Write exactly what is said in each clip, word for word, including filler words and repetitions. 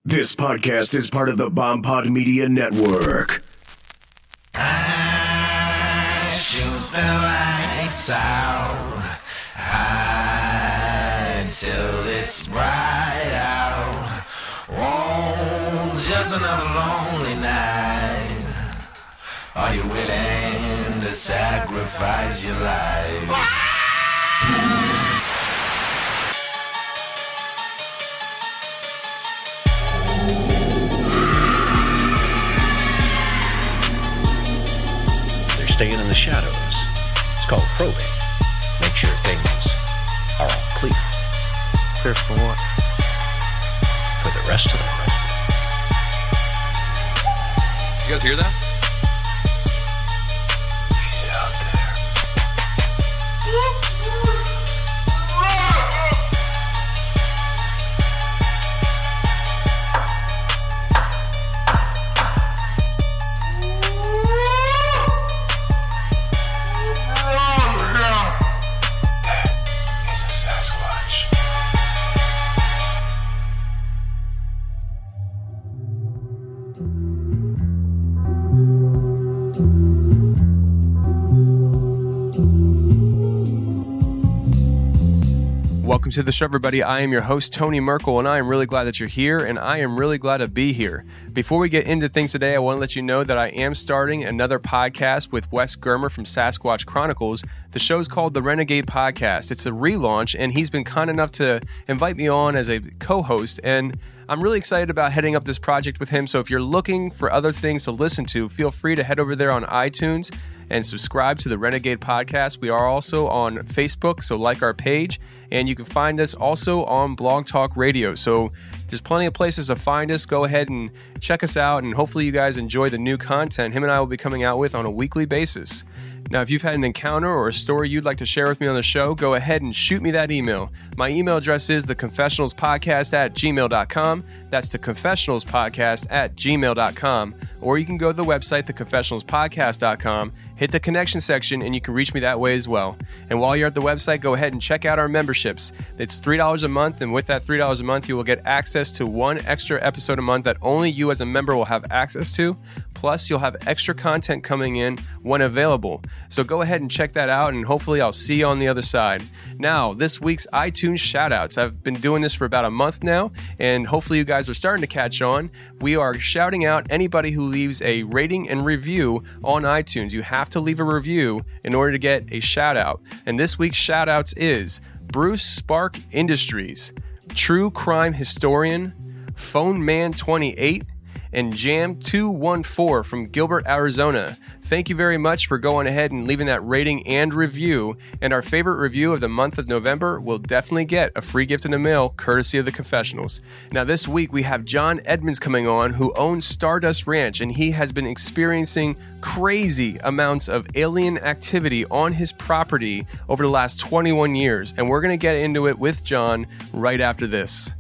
This podcast is part of the Bomb Pod Media Network. I shoot the lights out high till it's bright out. Oh, just another lonely night. Are you willing to sacrifice your life? Staying in the shadows. It's called probing. Make sure things are all clear. Clear for what? For the rest of them. You guys hear that? He's out there. He's a Sasquatch. Welcome to the show, everybody. I am your host, Tony Merkel, and I am really glad that you're here, and I am really glad to be here. Before we get into things today, I want to let you know that I am starting another podcast with Wes Germer from Sasquatch Chronicles. The show's called The Renegade Podcast. It's a relaunch, and he's been kind enough to invite me on as a co-host, and I'm really excited about heading up this project with him. So if you're looking for other things to listen to, feel free to head over there on iTunes and subscribe to the Renegade Podcast. We are also on Facebook, so like our page, and you can find us also on Blog Talk Radio. So there's plenty of places to find us. Go ahead and check us out, and hopefully you guys enjoy the new content him and I will be coming out with on a weekly basis. Now, if you've had an encounter or a story you'd like to share with me on the show, go ahead and shoot me that email. My email address is theconfessionalspodcast at gmail dot com. That's theconfessionalspodcast at gmail dot com. Or you can go to the website, the confessionals podcast dot com, hit the connection section, and you can reach me that way as well. And while you're at the website, go ahead and check out our memberships. It's three dollars a month, and with that three dollars a month, you will get access to one extra episode a month that only you as a member will have access to. Plus, you'll have extra content coming in when available. So go ahead and check that out, and hopefully I'll see you on the other side. Now, this week's iTunes shoutouts. I've been doing this for about a month now, and hopefully you guys are starting to catch on. We are shouting out anybody who leaves a rating and review on iTunes. You have to leave a review in order to get a shout out. And this week's shout outs is Bruce Spark Industries, True Crime Historian, Phone Man twenty-eight, and Jam two one four from Gilbert, Arizona. Thank you very much for going ahead and leaving that rating and review. And our favorite review of the month of November will definitely get a free gift in the mail, courtesy of the Confessionals. Now, this week we have John Edmonds coming on, who owns Stardust Ranch, and he has been experiencing crazy amounts of alien activity on his property over the last twenty-one years. And we're going to get into it with John right after this.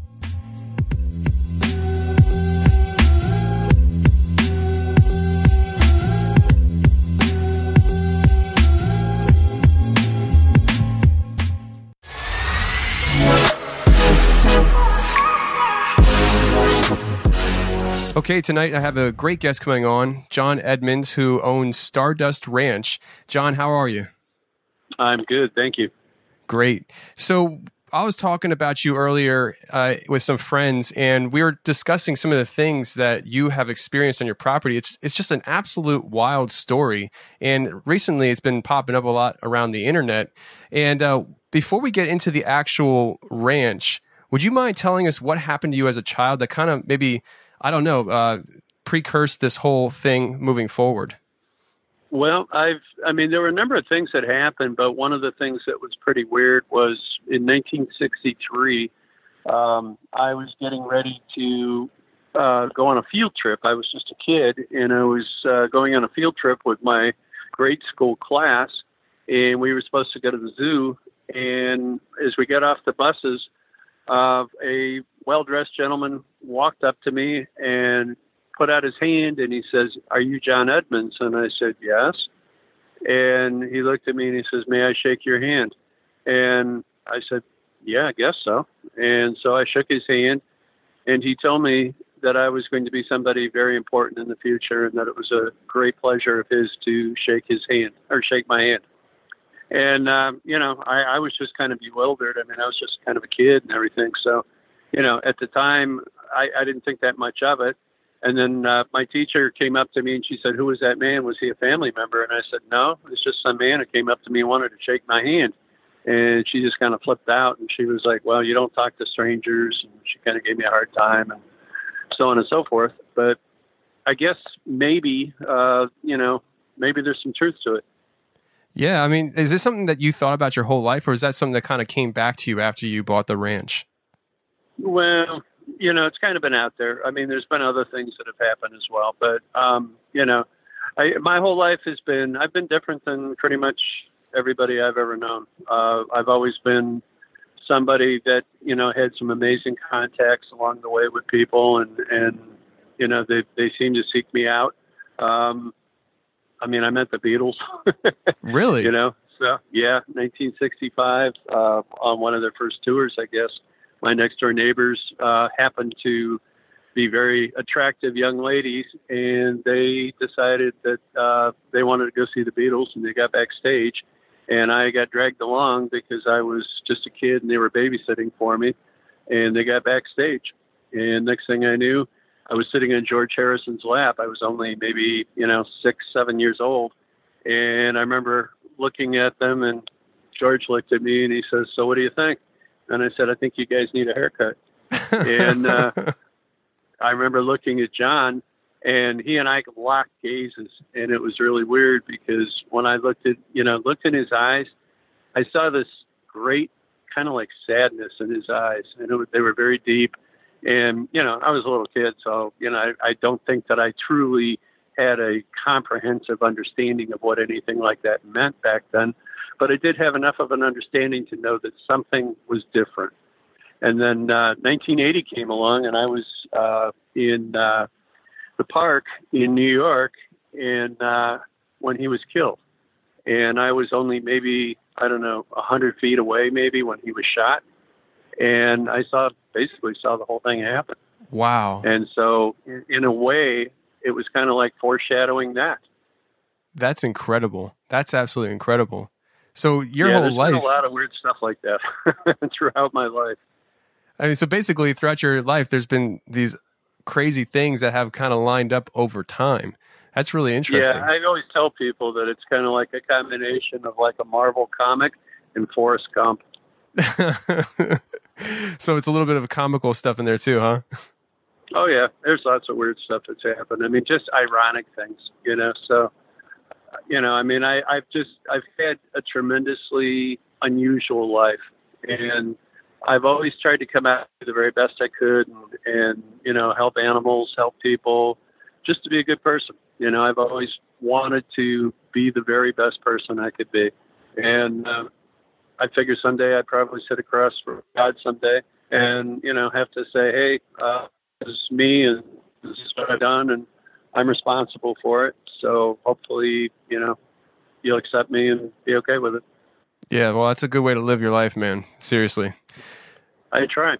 Okay, tonight I have a great guest coming on, John Edmonds, who owns Stardust Ranch. John, how are you? I'm good, thank you. Great. So I was talking about you earlier uh, with some friends, and we were discussing some of the things that you have experienced on your property. It's it's just an absolute wild story, and recently it's been popping up a lot around the internet. And uh, before we get into the actual ranch, would you mind telling us what happened to you as a child that kind of maybe, I don't know, uh, precursed this whole thing moving forward? Well, I've, I mean, there were a number of things that happened, but one of the things that was pretty weird was in nineteen sixty-three, um, I was getting ready to uh, go on a field trip. I was just a kid, and I was uh, going on a field trip with my grade school class, and we were supposed to go to the zoo. And as we got off the buses, uh, a well-dressed gentleman walked up to me and put out his hand, and he says, "Are you John Edmonds?" And I said, "Yes." And he looked at me and he says, "May I shake your hand?" And I said, "Yeah, I guess so." And so I shook his hand, and he told me that I was going to be somebody very important in the future, and that it was a great pleasure of his to shake his hand or shake my hand. And, um, you know, I, I was just kind of bewildered. I mean, I was just kind of a kid and everything. So, you know, at the time, I, I didn't think that much of it. And then uh, my teacher came up to me and she said, "Who was that man? Was he a family member?" And I said, "No, it's just some man who came up to me and wanted to shake my hand." And she just kind of flipped out and she was like, "Well, you don't talk to strangers." And she kind of gave me a hard time and so on and so forth. But I guess maybe, uh, you know, maybe there's some truth to it. Yeah, I mean, is this something that you thought about your whole life, or is that something that kind of came back to you after you bought the ranch? Well, you know, it's kind of been out there. I mean, there's been other things that have happened as well. But, um, you know, I, my whole life has been, I've been different than pretty much everybody I've ever known. Uh, I've always been somebody that, you know, had some amazing contacts along the way with people. And, and you know, they, they seem to seek me out. Um I mean, I met the Beatles. Really? You know, so yeah, nineteen sixty-five, uh, on one of their first tours, I guess. My next door neighbors uh, happened to be very attractive young ladies, and they decided that uh, they wanted to go see the Beatles, and they got backstage. And I got dragged along because I was just a kid, and they were babysitting for me, and they got backstage. And next thing I knew, I was sitting in George Harrison's lap. I was only maybe, you know, six, seven years old. And I remember looking at them, and George looked at me and he says, "So what do you think?" And I said, "I think you guys need a haircut." and uh, I remember looking at John, and he and I locked gazes. And it was really weird because when I looked at, you know, looked in his eyes, I saw this great kind of like sadness in his eyes. And it was, they were very deep. And, you know, I was a little kid, so, you know, I, I don't think that I truly had a comprehensive understanding of what anything like that meant back then. But I did have enough of an understanding to know that something was different. And then uh, nineteen eighty came along, and I was uh, in uh, the park in New York and uh, when he was killed. And I was only maybe, I don't know, one hundred feet away maybe when he was shot. And I saw, basically saw the whole thing happen. Wow. And so in, in a way, it was kind of like foreshadowing that. That's incredible. That's absolutely incredible. So your yeah, whole there's life, been a lot of weird stuff like that throughout my life. I mean, so basically throughout your life, there's been these crazy things that have kind of lined up over time. That's really interesting. Yeah, I always tell people that it's kind of like a combination of like a Marvel comic and Forrest Gump. So it's a little bit of comical stuff in there too, huh? Oh yeah, there's lots of weird stuff that's happened. I mean, just ironic things, you know. So, you know, I mean, I, I've just I've had a tremendously unusual life, and I've always tried to come out the very best I could, and, and you know, help animals, help people, just to be a good person. You know, I've always wanted to be the very best person I could be, and uh, I figure someday I'd probably sit across from God someday and, you know, have to say, "Hey, uh, this is me and this is what I've done and I'm responsible for it. So hopefully, you know, you'll accept me and be okay with it." Yeah, well, that's a good way to live your life, man. Seriously. I try.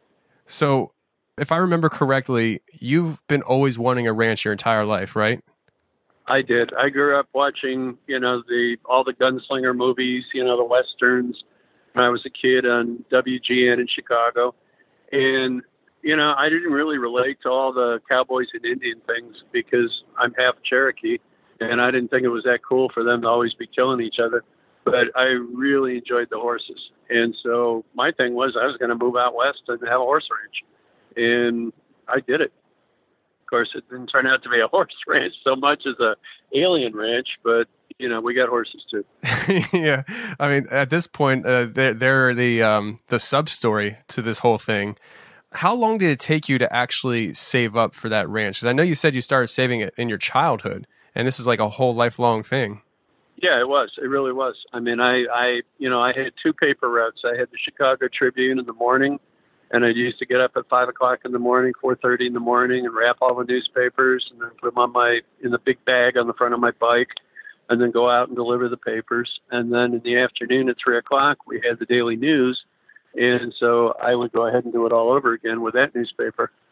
So if I remember correctly, you've been always wanting a ranch your entire life, right? I did. I grew up watching, you know, the all the gunslinger movies, you know, the Westerns when I was a kid on W G N in Chicago. And, you know, I didn't really relate to all the cowboys and Indian things because I'm half Cherokee, and I didn't think it was that cool for them to always be killing each other. But I really enjoyed the horses. And so my thing was I was going to move out west and have a horse ranch. And I did it. Of course, it didn't turn out to be a horse ranch so much as a alien ranch, but, you know, we got horses too. Yeah. I mean, at this point, uh, they're, they're the, um, the sub-story to this whole thing. How long did it take you to actually save up for that ranch? Because I know you said you started saving it in your childhood, and this is like a whole lifelong thing. Yeah, it was. It really was. I mean, I, I, you know, I had two paper routes. I had the Chicago Tribune in the morning, and I used to get up at five o'clock in the morning, four thirty in the morning, and wrap all the newspapers, and then put them on my in the big bag on the front of my bike, and then go out and deliver the papers. And then in the afternoon at three o'clock, we had the Daily News, and so I would go ahead and do it all over again with that newspaper.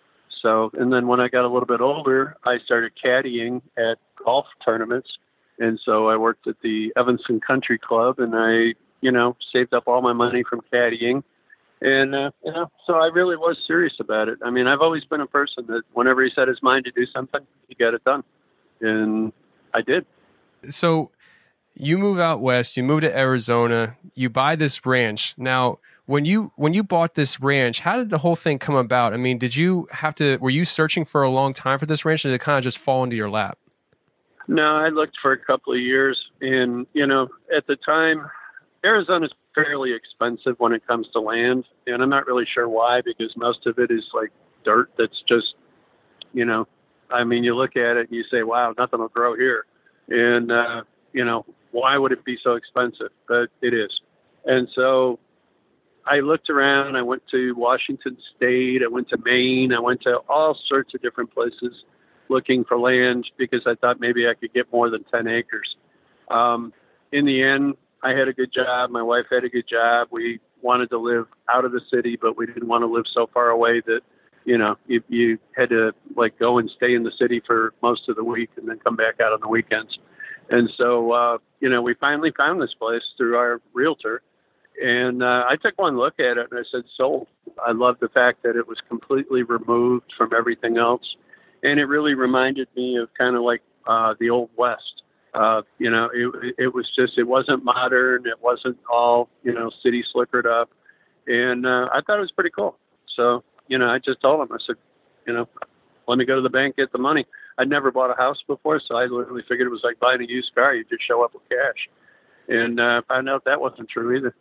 So, and then when I got a little bit older, I started caddying at golf tournaments. And so I worked at the Evanston Country Club, and I, you know, saved up all my money from caddying. And, uh, you know, so I really was serious about it. I mean, I've always been a person that whenever he set his mind to do something, he got it done. And I did. So you move out west, you move to Arizona, you buy this ranch. Now, when you when you bought this ranch, how did the whole thing come about? I mean, did you have to, were you searching for a long time for this ranch, or did it kind of just fall into your lap? No, I looked for a couple of years. And, you know, at the time, Arizona's fairly expensive when it comes to land. And I'm not really sure why, because most of it is like dirt that's just, you know, I mean, you look at it and you say, wow, nothing will grow here. And, uh, you know, why would it be so expensive? But it is. And so I looked around. I went to Washington State. I went to Maine. I went to all sorts of different places looking for land because I thought maybe I could get more than ten acres. Um, in the end, I had a good job. My wife had a good job. We wanted to live out of the city, but we didn't want to live so far away that, you know, you, you had to like go and stay in the city for most of the week and then come back out on the weekends. And so, uh, you know, we finally found this place through our realtor. And uh, I took one look at it and I said, sold. I loved the fact that it was completely removed from everything else. And it really reminded me of kind of like uh, the Old West. Uh, you know, it, it was just, it wasn't modern. It wasn't all, you know, city slickered up. And uh, I thought it was pretty cool. So, you know, I just told him, I said, you know, let me go to the bank, get the money. I'd never bought a house before, so I literally figured it was like buying a used car. You just show up with cash. And uh, found out that wasn't true either.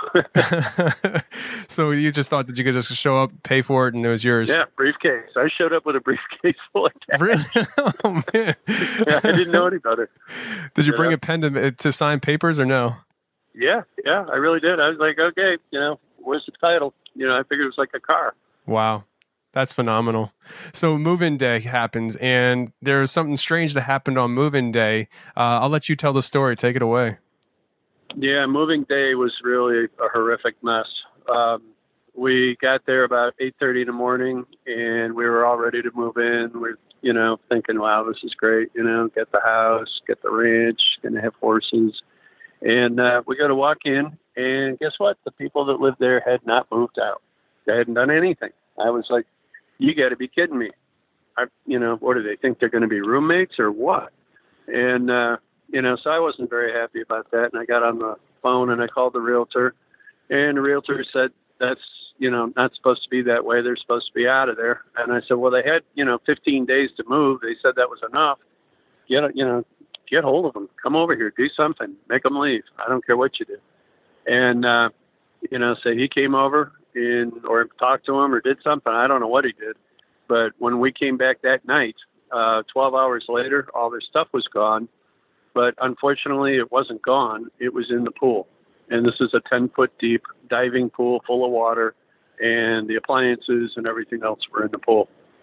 So you just thought that you could just show up, pay for it, and it was yours? Yeah, briefcase. I showed up with a briefcase full of cash. Really? Oh, man. Yeah, I didn't know any better. Did you Yeah. bring a pen to, to sign papers or no? Yeah, yeah, I really did. I was like, okay, you know, where's the title? You know, I figured it was like a car. Wow. That's phenomenal. So move-in day happens, and there's something strange that happened on move-in day. Uh, I'll let you tell the story. Take it away. Yeah, moving day was really a horrific mess. Um, we got there about eight thirty in the morning, and we were all ready to move in. We're, you know, thinking, wow, this is great. You know, get the house, get the ranch, going to have horses. And uh, we go to walk in, and guess what? The people that lived there had not moved out. They hadn't done anything. I was like, you got to be kidding me. I, you know, what do they think? They're going to be roommates or what? And, uh, you know, so I wasn't very happy about that. And I got on the phone and I called the realtor, and the realtor said, that's, you know, not supposed to be that way. They're supposed to be out of there. And I said, well, they had, you know, fifteen days to move. They said that was enough. Get, you know, get hold of them. Come over here. Do something. Make them leave. I don't care what you do. And, uh, you know, so he came over and or talked to him or did something. I don't know what he did. But when we came back that night, uh, twelve hours later, all their stuff was gone. But unfortunately, it wasn't gone. It was in the pool. And this is a ten-foot deep diving pool full of water, and the appliances and everything else were in the pool.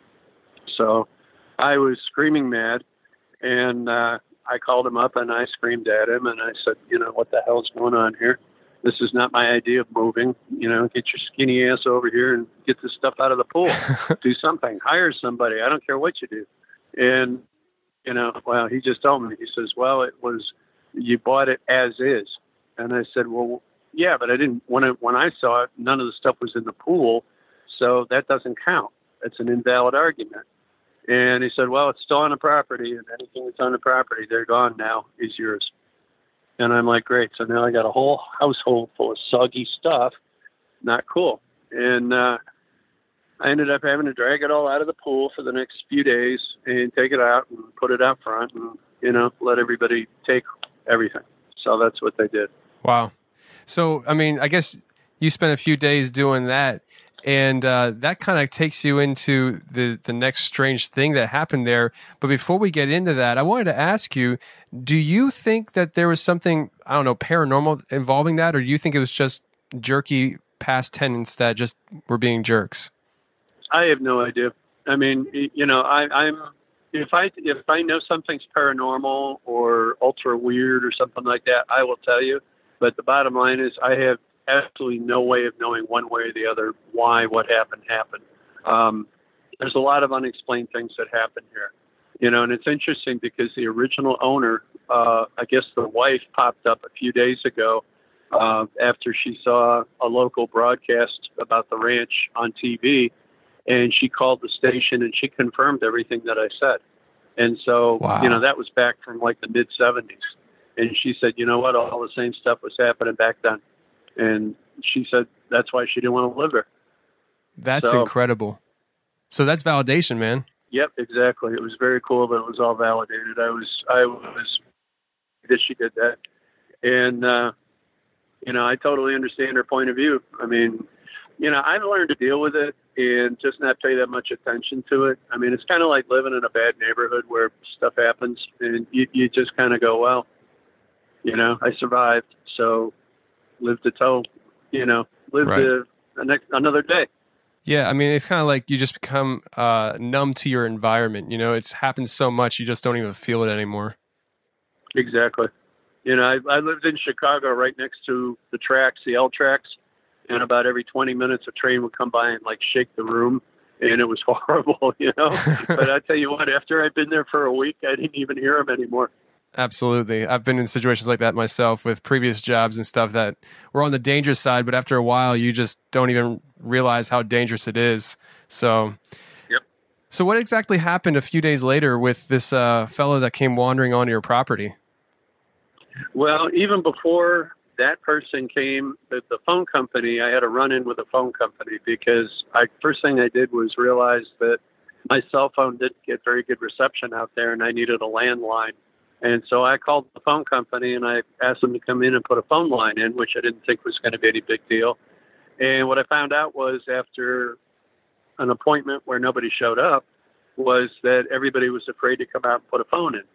So I was screaming mad, and uh, I called him up, and I screamed at him, and I said, you know, what the hell's going on here? This is not my idea of moving. You know, get your skinny ass over here and get this stuff out of the pool. Do something. Hire somebody. I don't care what you do. And, you know, well, he just told me. He says, well, it was, you bought it as is. And I said, well, yeah, but I didn't, when I, when I saw it, none of the stuff was in the pool. So that doesn't count. It's an invalid argument. And he said, well, it's still on the property, and anything that's on the property, they're gone now, is yours. And I'm like, great. So now I got a whole household full of soggy stuff. Not cool. And uh, I ended up having to drag it all out of the pool for the next few days and take it out and put it out front and, you know, let everybody take everything. So that's what they did. Wow. So, I mean, I guess you spent a few days doing that, and uh, that kind of takes you into the, the next strange thing that happened there. But before we get into that, I wanted to ask you, do you think that there was something, I don't know, paranormal involving that, or do you think it was just jerky past tenants that just were being jerks? I have no idea. I mean, you know, I, I'm if I if I know something's paranormal or ultra weird or something like that, I will tell you. But the bottom line is, I have absolutely no way of knowing one way or the other why what happened happened. Um, there's a lot of unexplained things that happen here. You know, and it's interesting because the original owner, uh, I guess the wife popped up a few days ago uh, after she saw a local broadcast about the ranch on T V, and she called the station and she confirmed everything that I said. And so, wow. you know, that was back from like the mid seventies. And she said, you know what, all the same stuff was happening back then. And she said that's why she didn't want to live there. That's so, incredible. So that's validation, man. Yep, exactly. It was very cool that it was all validated. I was, I was, that she did that. And, uh, you know, I totally understand her point of view. I mean, you know, I've learned to deal with it and just not pay that much attention to it. I mean, it's kind of like living in a bad neighborhood where stuff happens and you, you just kind of go, well, you know, I survived, so live to tell, you know, live right. to the next, another day. Yeah, I mean, it's kind of like you just become uh, numb to your environment. You know, it's happened so much, you just don't even feel it anymore. Exactly. You know, I, I lived in Chicago right next to the tracks, the L tracks, and about every twenty minutes a train would come by and, like, shake the room, and it was horrible, you know? But I tell you what, after I'd been there for a week, I didn't even hear them anymore. Absolutely. I've been in situations like that myself with previous jobs and stuff that were on the dangerous side, but after a while, you just don't even realize how dangerous it is. So, yep. So what exactly happened a few days later with this uh, fellow that came wandering onto your property? Well, even before that person came, the, the phone company, I had a run-in with the phone company because I first thing I did was realize that my cell phone didn't get very good reception out there, and I needed a landline. And so I called the phone company and I asked them to come in and put a phone line in, which I didn't think was going to be any big deal. And what I found out was after an appointment where nobody showed up was that everybody was afraid to come out and put a phone in.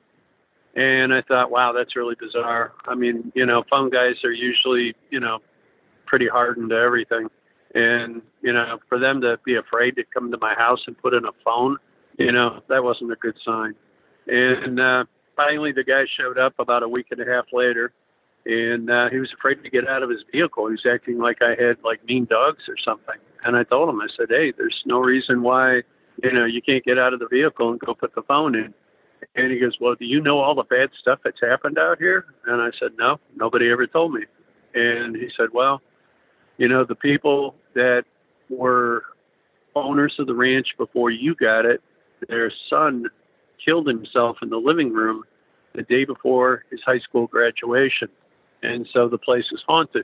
And I thought, wow, that's really bizarre. I mean, you know, phone guys are usually, you know, pretty hardened to everything. And, you know, for them to be afraid to come to my house and put in a phone, you know, that wasn't a good sign. And, uh, finally, the guy showed up about a week and a half later, and uh, he was afraid to get out of his vehicle. He was acting like I had, like, mean dogs or something. And I told him, I said, hey, there's no reason why, you know, you can't get out of the vehicle and go put the phone in. And he goes, well, do you know all the bad stuff that's happened out here? And I said, no, nobody ever told me. And he said, well, you know, the people that were owners of the ranch before you got it, their son killed himself in the living room the day before his high school graduation. And so the place is haunted.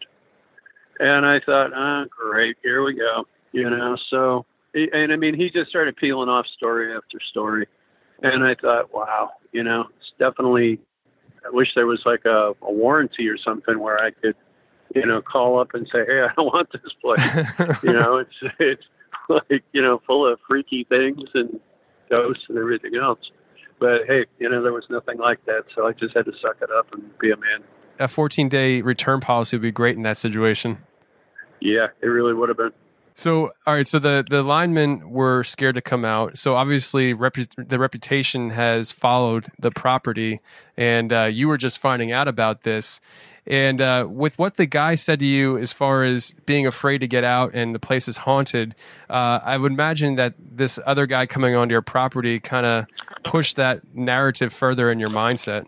And I thought, ah, oh, great, here we go. You know, so, and I mean, he just started peeling off story after story. And I thought, wow, you know, it's definitely, I wish there was like a, a warranty or something where I could, you know, call up and say, hey, I don't want this place. You know, it's, it's like, you know, full of freaky things and ghosts and everything else. But hey, you know, there was nothing like that, so I just had to suck it up and be a man. A fourteen-day return policy would be great in that situation. Yeah, it really would have been. So, all right, so the, the linemen were scared to come out. So obviously repu- the reputation has followed the property, and uh, you were just finding out about this. And uh, with what the guy said to you as far as being afraid to get out and the place is haunted, uh, I would imagine that this other guy coming onto your property kind of pushed that narrative further in your mindset.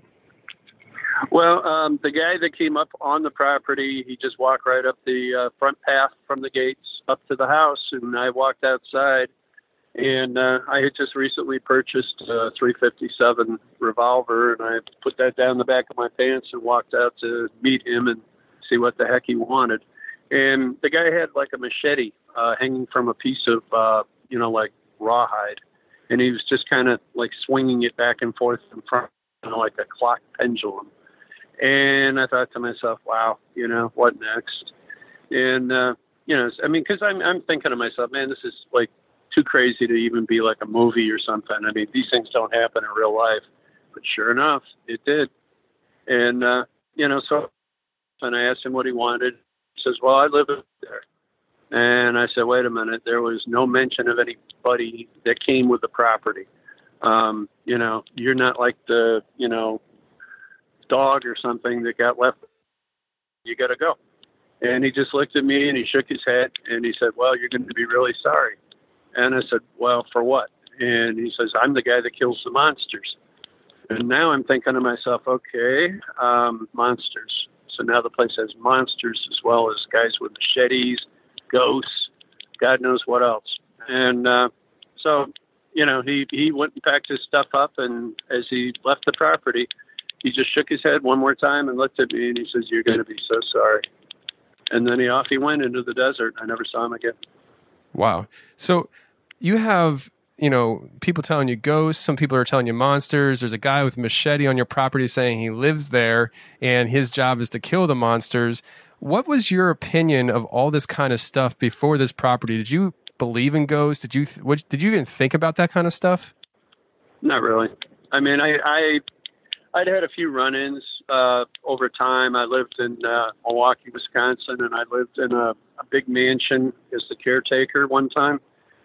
Well, um, the guy that came up on the property, he just walked right up the uh, front path from the gates up to the house, and I walked outside. And uh, I had just recently purchased a three fifty-seven revolver, and I put that down the back of my pants and walked out to meet him and see what the heck he wanted. And the guy had like a machete uh, hanging from a piece of, uh, you know, like rawhide. And he was just kind of like swinging it back and forth in front, you know, like a clock pendulum. And I thought to myself, wow, you know, what next? And, uh, you know, I mean, because I'm, I'm thinking to myself, man, this is like too crazy to even be like a movie or something. I mean, these things don't happen in real life. But sure enough, it did. And, uh, you know, so and I asked him what he wanted. He says, well, I live there. And I said, wait a minute, there was no mention of anybody that came with the property. Um, you know, you're not like the, you know, dog or something that got left. You got to go. And he just looked at me and he shook his head and he said, well, you're going to be really sorry. And I said, well, for what? And he says, I'm the guy that kills the monsters. And now I'm thinking to myself, okay, um, monsters. So now the place has monsters as well as guys with machetes, ghosts, God knows what else. And uh, so, you know, he, he went and packed his stuff up, and as he left the property, he just shook his head one more time and looked at me, and he says, you're going to be so sorry. And then he off he went into the desert. I never saw him again. Wow. So you have, you know, people telling you ghosts. Some people are telling you monsters. There's a guy with a machete on your property saying he lives there and his job is to kill the monsters. What was your opinion of all this kind of stuff before this property? Did you believe in ghosts? Did you, th- what, did you even think about that kind of stuff? Not really. I mean, I, I, I'd had a few run-ins uh, over time. I lived in uh, Milwaukee, Wisconsin, and I lived in a, a big mansion as the caretaker one time.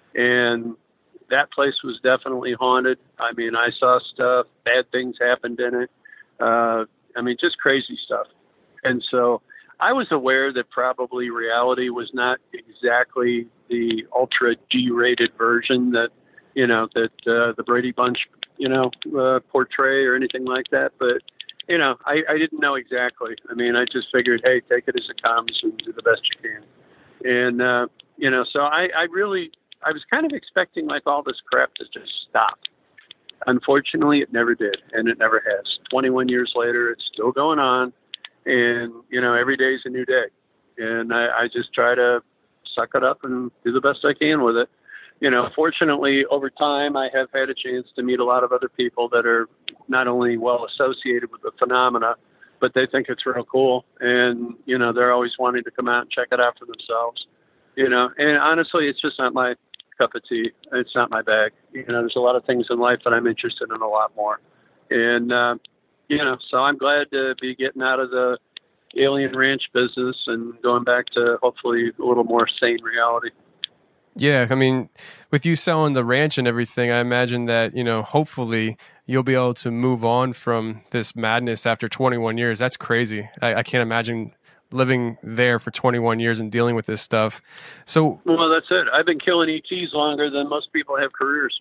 And that place was definitely haunted. I mean, I saw stuff, bad things happened in it. Uh, I mean, just crazy stuff. And so I was aware that probably reality was not exactly the ultra G-rated version that, you know, that uh, the Brady Bunch, you know, uh, portray or anything like that. But, you know, I, I didn't know exactly. I mean, I just figured, hey, take it as it comes and do the best you can. And, uh, you know, so I, I really, I was kind of expecting like all this crap to just stop. Unfortunately, it never did, and it never has. twenty-one years later, it's still going on. And, you know, every day is a new day. And I, I just try to suck it up and do the best I can with it. You know, fortunately, over time, I have had a chance to meet a lot of other people that are not only well associated with the phenomena, but they think it's real cool. And, you know, they're always wanting to come out and check it out for themselves. You know, and honestly, it's just not my cup of tea. It's not my bag. You know, there's a lot of things in life that I'm interested in a lot more. And, uh, you know, so I'm glad to be getting out of the alien ranch business and going back to hopefully a little more sane reality. Yeah, I mean, with you selling the ranch and everything, I imagine that, you know, hopefully you'll be able to move on from this madness after twenty-one years. That's crazy. I, I can't imagine living there for twenty-one years and dealing with this stuff. So, well, that's it. I've been killing E Ts longer than most people have careers.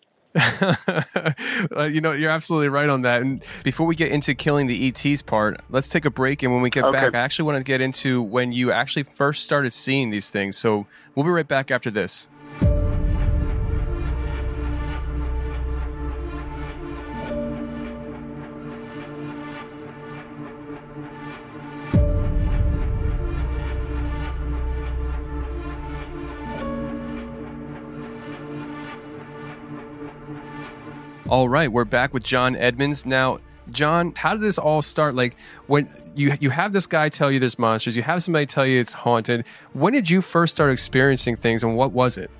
You know, you're absolutely right on that. And before we get into killing the E Ts part, let's take a break. And when we get okay. back, I actually want to get into when you actually first started seeing these things. So we'll be right back after this. All right, we're back with John Edmonds. Now, John, how did this all start? Like, when you you have this guy tell you there's monsters, you have somebody tell you it's haunted. When did you first start experiencing things, and what was it?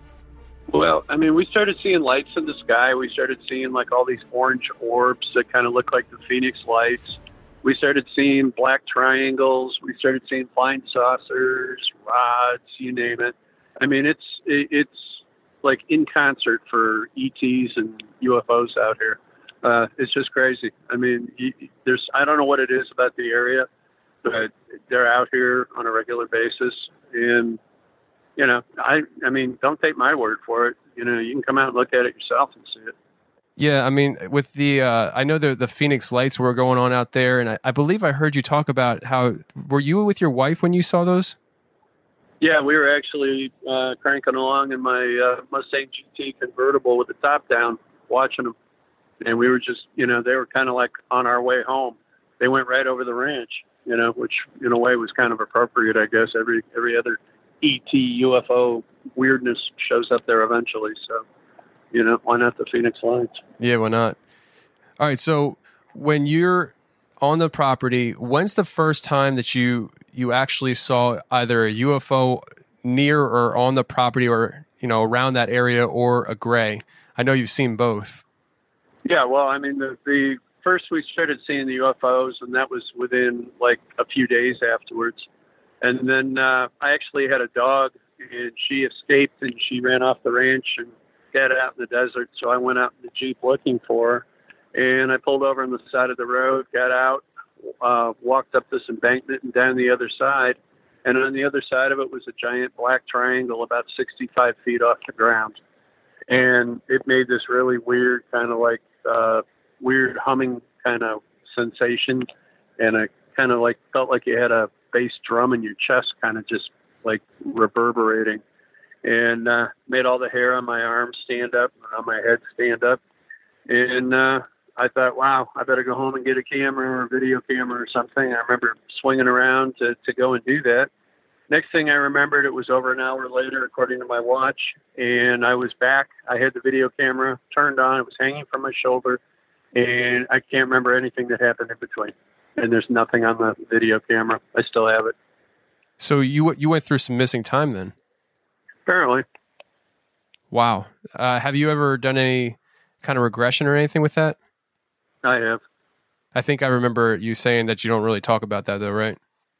Well, I mean, we started seeing lights in the sky. We started seeing like all these orange orbs that kind of look like the Phoenix lights. We started seeing black triangles. We started seeing flying saucers, rods, you name it. I mean, it's it, it's like in concert for E Ts and U F Os out here. Uh, it's just crazy. I mean, you, there's, I don't know what it is about the area, but they're out here on a regular basis. And, you know, I, I mean, don't take my word for it. You know, you can come out and look at it yourself and see it. Yeah, I mean, with the, uh, I know the the Phoenix lights were going on out there, and I, I believe I heard you talk about how, were you with your wife when you saw those? Yeah, we were actually uh, cranking along in my uh, Mustang G T convertible with the top down, watching them. And we were just, you know, they were kind of like on our way home. They went right over the ranch, you know, which in a way was kind of appropriate, I guess. Every every other E T U F O weirdness shows up there eventually. So, you know, why not the Phoenix lights? Yeah, why not? All right, so when you're on the property, when's the first time that you you actually saw either a U F O near or on the property, or, you know, around that area, or a gray? I know you've seen both. Yeah, well, I mean, the, the first we started seeing the U F Os, and that was within like a few days afterwards. And then uh, I actually had a dog, and she escaped, and she ran off the ranch and got out in the desert. So I went out in the Jeep looking for her, and I pulled over on the side of the road, got out, uh, walked up this embankment and down the other side. And on the other side of it was a giant black triangle about sixty-five feet off the ground. and it made this really weird kind of like uh, weird humming kind of sensation, and it kind of like felt like you had a bass drum in your chest, kind of just like reverberating, and uh, made all the hair on my arms stand up, on my head stand up, and uh, I thought, wow, I better go home and get a camera or a video camera or something. I remember swinging around to, to go and do that. Next thing I remembered, it was over an hour later, according to my watch, and I was back. I had the video camera turned on. It was hanging from my shoulder, and I can't remember anything that happened in between. And there's nothing on the video camera. I still have it. So you you went through some missing time then? Apparently. Wow. Uh, have you ever done any kind of regression or anything with that? I have. I think I remember you saying that you don't really talk about that though, right?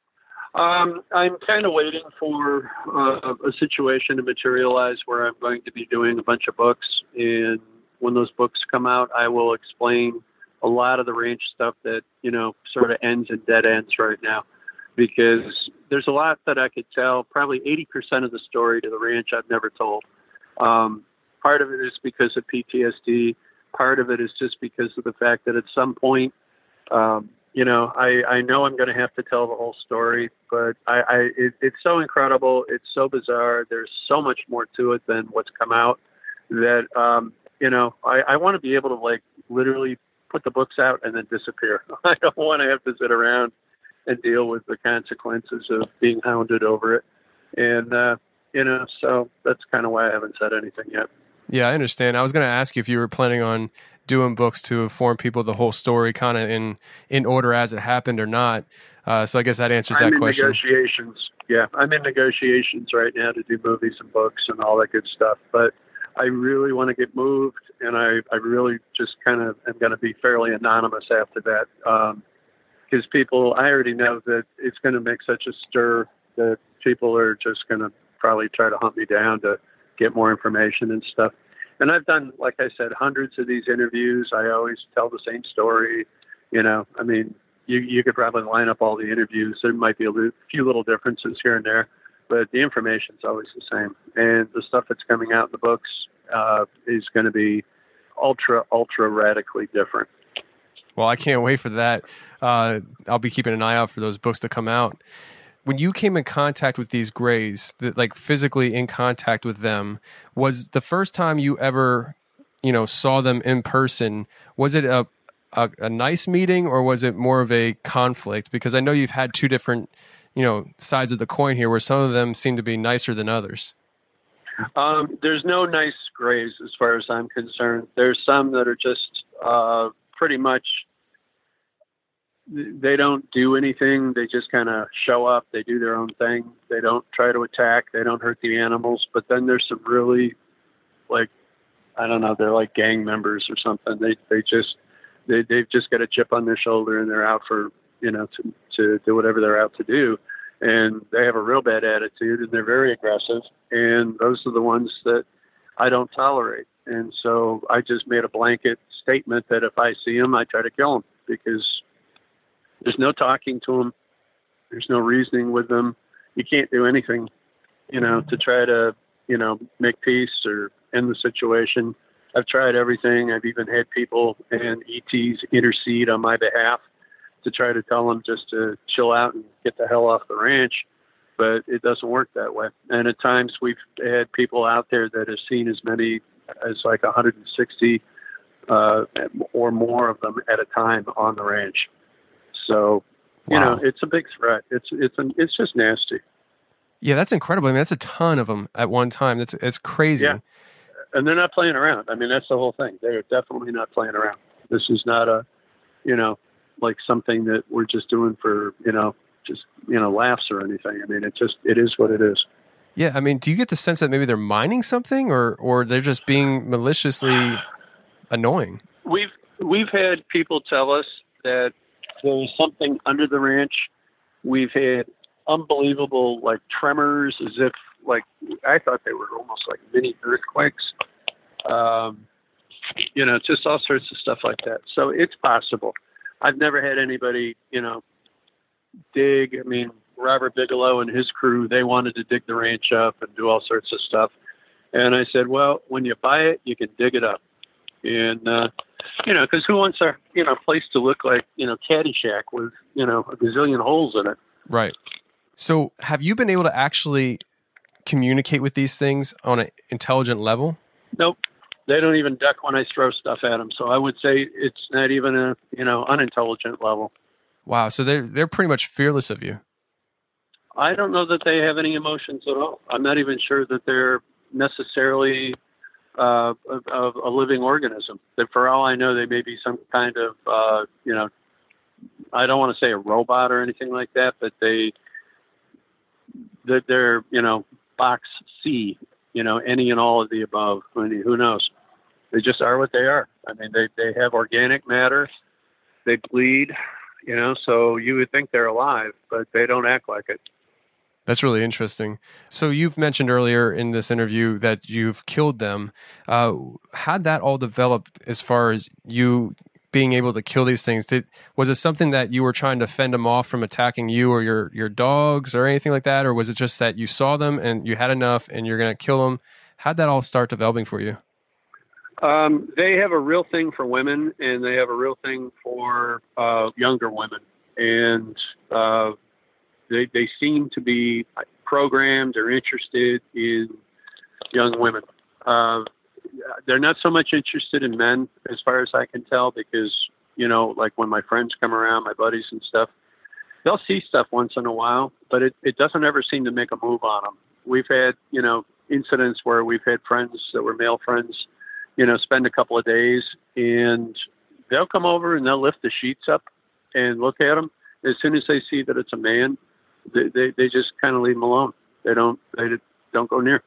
Um, I'm kind of waiting for uh, a situation to materialize where I'm going to be doing a bunch of books. And when those books come out, I will explain a lot of the ranch stuff that, you know, sort of ends and dead ends right now. Because there's a lot that I could tell. Probably eighty percent of the story to the ranch I've never told. Um, part of it is because of P T S D. Part of it is just because of the fact that at some point, um, you know, I, I know I'm going to have to tell the whole story, but I, I it, it's so incredible. It's so bizarre. There's so much more to it than what's come out that, um, you know, I, I want to be able to like literally put the books out and then disappear. I don't want to have to sit around and deal with the consequences of being hounded over it. And, uh, you know, so that's kind of why I haven't said anything yet. Yeah, I understand. I was going to ask you if you were planning on doing books to inform people the whole story kind of in, in order as it happened or not. Uh, so I guess that answers I'm that in question. Negotiations. Yeah, I'm in negotiations right now to do movies and books and all that good stuff. But I really want to get moved, and I, I really just kind of am going to be fairly anonymous after that. Because um, people, I already know that it's going to make such a stir that people are just going to probably try to hunt me down to get more information and stuff. And I've done, like I said, hundreds of these interviews. I always tell the same story. You know, I mean, you you could probably line up all the interviews. There might be a li- few little differences here and there, but the information's always the same. And the stuff that's coming out in the books uh, is going to be ultra, ultra radically different. Well, I can't wait for that. Uh, I'll be keeping an eye out for those books to come out. When you came in contact with these Greys, that, like physically in contact with them, was the first time you ever, you know, saw them in person, was it a, a, a nice meeting or was it more of a conflict? Because I know you've had two different, you know, sides of the coin here where some of them seem to be nicer than others. Um, there's no nice Greys as far as I'm concerned. There's some that are just uh, pretty much, they don't do anything. They just kind of show up. They do their own thing. They don't try to attack. They don't hurt the animals. But then there's some really, like, I don't know, they're like gang members or something. They they just, they, they've just got a chip on their shoulder and they're out for, you know, to, to do whatever they're out to do. And they have a real bad attitude and they're very aggressive. And those are the ones that I don't tolerate. And so I just made a blanket statement that if I see them, I try to kill them because there's no talking to them. There's no reasoning with them. You can't do anything, you know, to try to, you know, make peace or end the situation. I've tried everything. I've even had people and E Ts intercede on my behalf to try to tell them just to chill out and get the hell off the ranch. But it doesn't work that way. And at times we've had people out there that have seen as many as like one hundred sixty uh, or more of them at a time on the ranch. So, you Wow. know, it's a big threat. It's it's an, it's just nasty. Yeah, that's incredible. I mean, that's a ton of them at one time. That's it's crazy. Yeah, and they're not playing around. I mean, that's the whole thing. They're definitely not playing around. This is not a, you know, like something that we're just doing for, you know, just, you know, laughs or anything. I mean, it just, it is what it is. Yeah, I mean, do you get the sense that maybe they're mining something or or they're just being maliciously annoying? We've we've had people tell us that there was something under the ranch. We've had unbelievable like tremors, as if like I thought they were almost like mini earthquakes. Um, you know, just all sorts of stuff like that. So it's possible. I've never had anybody, you know, dig. I mean, Robert Bigelow and his crew, they wanted to dig the ranch up and do all sorts of stuff. And I said, well, when you buy it, you can dig it up. And, uh, you know, because who wants a, you know, place to look like, you know, Caddyshack with, you know, a gazillion holes in it? Right. So have you been able to actually communicate with these things on an intelligent level? Nope. They don't even duck when I throw stuff at them. So I would say it's not even a, you know, unintelligent level. Wow. So they're, they're pretty much fearless of you. I don't know that they have any emotions at all. I'm not even sure that they're necessarily uh, a, a living organism. That for all I know, they may be some kind of, uh, you know, I don't want to say a robot or anything like that, but they, that they're, you know, box C, you know, any and all of the above. I mean, who knows? They just are what they are. I mean, they, they have organic matter. They bleed, you know, so you would think they're alive, but they don't act like it. That's really interesting. So you've mentioned earlier in this interview that you've killed them. Uh, how'd that all develop as far as you being able to kill these things? Did, was it something that you were trying to fend them off from attacking you or your, your dogs or anything like that? Or was it just that you saw them and you had enough and you're going to kill them? How'd that all start developing for you? Um, they have a real thing for women, and they have a real thing for uh, younger women. And uh, they, they seem to be programmed or interested in young women. Uh, they're not so much interested in men, as far as I can tell, because, you know, like when my friends come around, my buddies and stuff, they'll see stuff once in a while, but it, it doesn't ever seem to make a move on them. We've had, you know, incidents where we've had friends that were male friends, you know, spend a couple of days, and they'll come over and they'll lift the sheets up and look at them. As soon as they see that it's a man, they, they, they just kind of leave them alone. They don't, they don't go near.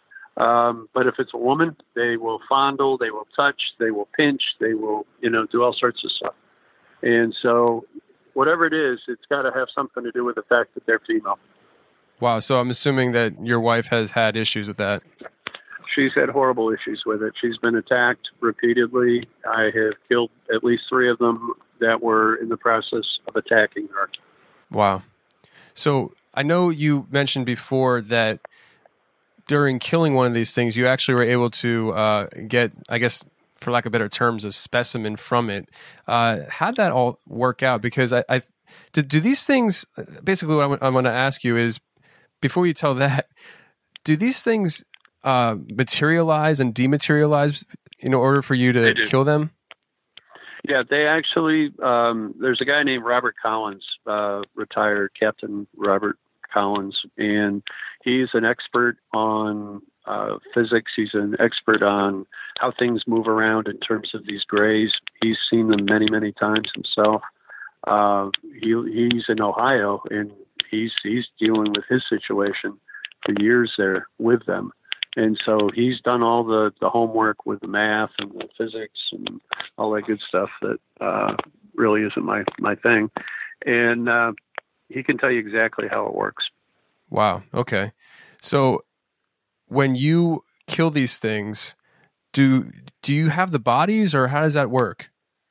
Um, but if it's a woman, they will fondle, they will touch, they will pinch, they will, you know, do all sorts of stuff. And so whatever it is, it's got to have something to do with the fact that they're female. Wow. So I'm assuming that your wife has had issues with that. She's had horrible issues with it. She's been attacked repeatedly. I have killed at least three of them that were in the process of attacking her. Wow. So I know you mentioned before that during killing one of these things, you actually were able to uh, get, I guess, for lack of better terms, a specimen from it. Uh, how'd that all work out? Because I, I do, do these things, basically what I'm, I'm going to ask you is, before you tell that, do these things uh, materialize and dematerialize in order for you to kill them? Yeah, they actually, um, there's a guy named Robert Collins, uh, retired Captain Robert Collins, and he's an expert on uh, physics. He's an expert on how things move around in terms of these grays. He's seen them many, many times himself. Uh, he, he's in Ohio, and he's he's dealing with his situation for years there with them. And so he's done all the, the homework with the math and the physics and all that good stuff that uh, really isn't my, my thing. And uh, he can tell you exactly how it works. Wow. Okay. So when you kill these things, do do you have the bodies, or how does that work?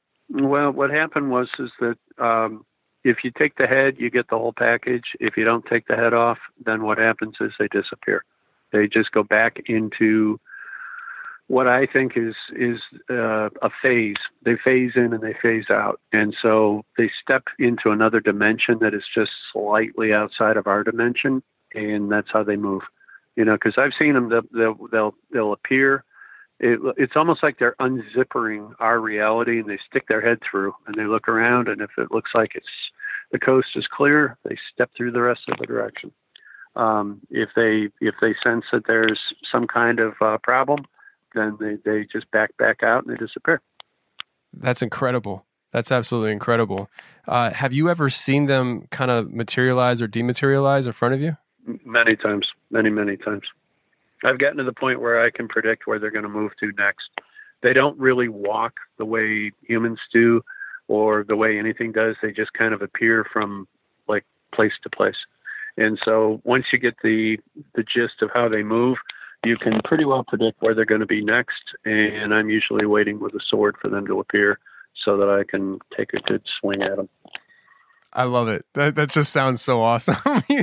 Well, what happened was is that um, if you take the head, you get the whole package. If you don't take the head off, then what happens is they disappear. They just go back into what I think is is uh, a phase. They phase in and they phase out. And so they step into another dimension that is just slightly outside of our dimension, and that's how they move. You know, because I've seen them, they'll, they'll, they'll, they'll appear. It, it's almost like they're unzippering our reality, and they stick their head through, and they look around, and if it looks like it's the coast is clear, they step through the rest of the direction. Um, if they if they sense that there's some kind of uh, problem, then they, they just back back out and they disappear. That's incredible. That's absolutely incredible. Uh, have you ever seen them kind of materialize or dematerialize in front of you? Many times, many, many times. I've gotten to the point where I can predict where they're going to move to next. They don't really walk the way humans do or the way anything does. They just kind of appear from like place to place. And so once you get the the gist of how they move, you can pretty well predict where they're going to be next. And I'm usually waiting with a sword for them to appear so that I can take a good swing at them. I love it. That that just sounds so awesome.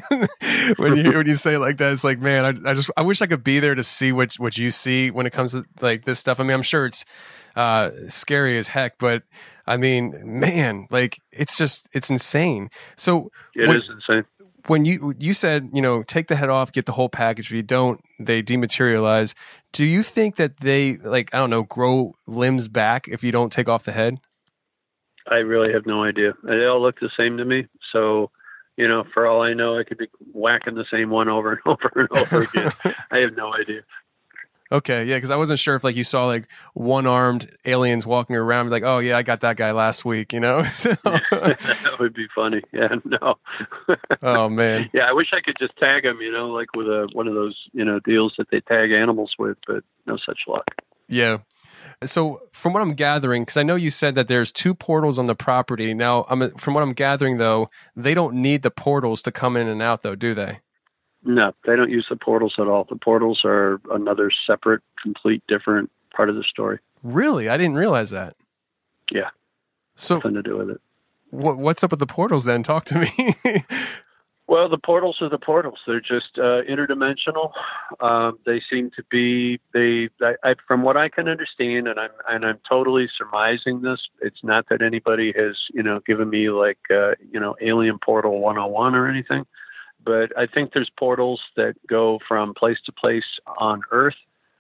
when you when you say it like that, it's like, man, I, I just I wish I could be there to see what what you see when it comes to like this stuff. I mean, I'm sure it's uh, scary as heck, but I mean, man, like it's just it's insane. So it when, is insane. When you you said, you know, take the head off, get the whole package. If you don't, they dematerialize. Do you think that they like I don't know grow limbs back if you don't take off the head? I really have no idea. They all look the same to me. So, you know, for all I know, I could be whacking the same one over and over and over again. I have no idea. Okay, yeah, because I wasn't sure if like you saw like one-armed aliens walking around, like, oh yeah, I got that guy last week, you know? So, that would be funny. Yeah, no. Oh man. Yeah, I wish I could just tag them, you know, like with a one of those, you know, deals that they tag animals with, but no such luck. Yeah. So from what I'm gathering, because I know you said that there's two portals on the property. Now, I'm, from what I'm gathering, though, they don't need the portals to come in and out, though, do they? No, they don't use the portals at all. The portals are another separate, complete, different part of the story. Really? I didn't realize that. Yeah. So nothing to do with it. What, what's up with the portals then? Talk to me. Well, the portals are the portals. They're just uh, interdimensional. Um, they seem to be they. I, I, from what I can understand, and I'm and I'm totally surmising this. It's not that anybody has you know given me like uh, you know Alien Portal one oh one or anything, but I think there's portals that go from place to place on Earth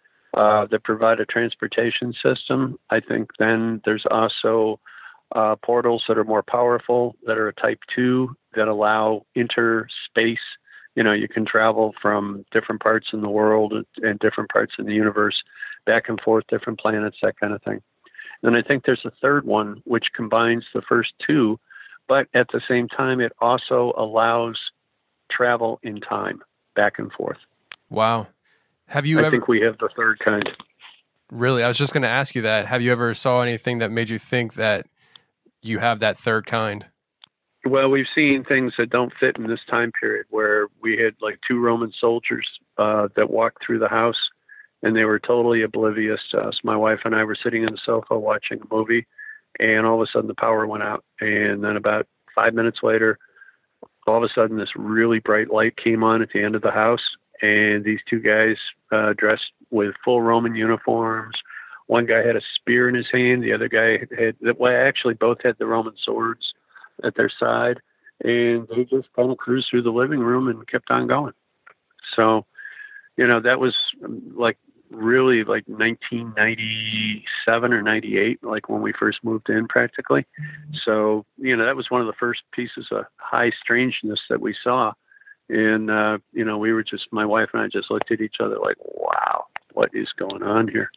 uh, that provide a transportation system. I think then there's also uh, portals that are more powerful that are a type two that allow interspace. You know, you can travel from different parts in the world and different parts in the universe, back and forth, different planets, that kind of thing. And I think there's a third one which combines the first two, but at the same time, it also allows travel in time, back and forth. Wow. Have you I ever... think we have the third kind. Really? I was just going to ask you that. Have you ever saw anything that made you think that you have that third kind? Well, we've seen things that don't fit in this time period where we had like two Roman soldiers uh, that walked through the house and they were totally oblivious to us. My wife and I were sitting in the sofa watching a movie and all of a sudden the power went out. And then about five minutes later, all of a sudden this really bright light came on at the end of the house. And these two guys uh, dressed with full Roman uniforms. One guy had a spear in his hand. The other guy had, well, actually both had the Roman swords at their side, and they just kind of cruised through the living room and kept on going. So, you know, that was like really like nineteen ninety-seven or ninety-eight, like when we first moved in practically. So, you know, that was one of the first pieces of high strangeness that we saw. And, uh, you know, we were just, my wife and I just looked at each other like, wow, what is going on here?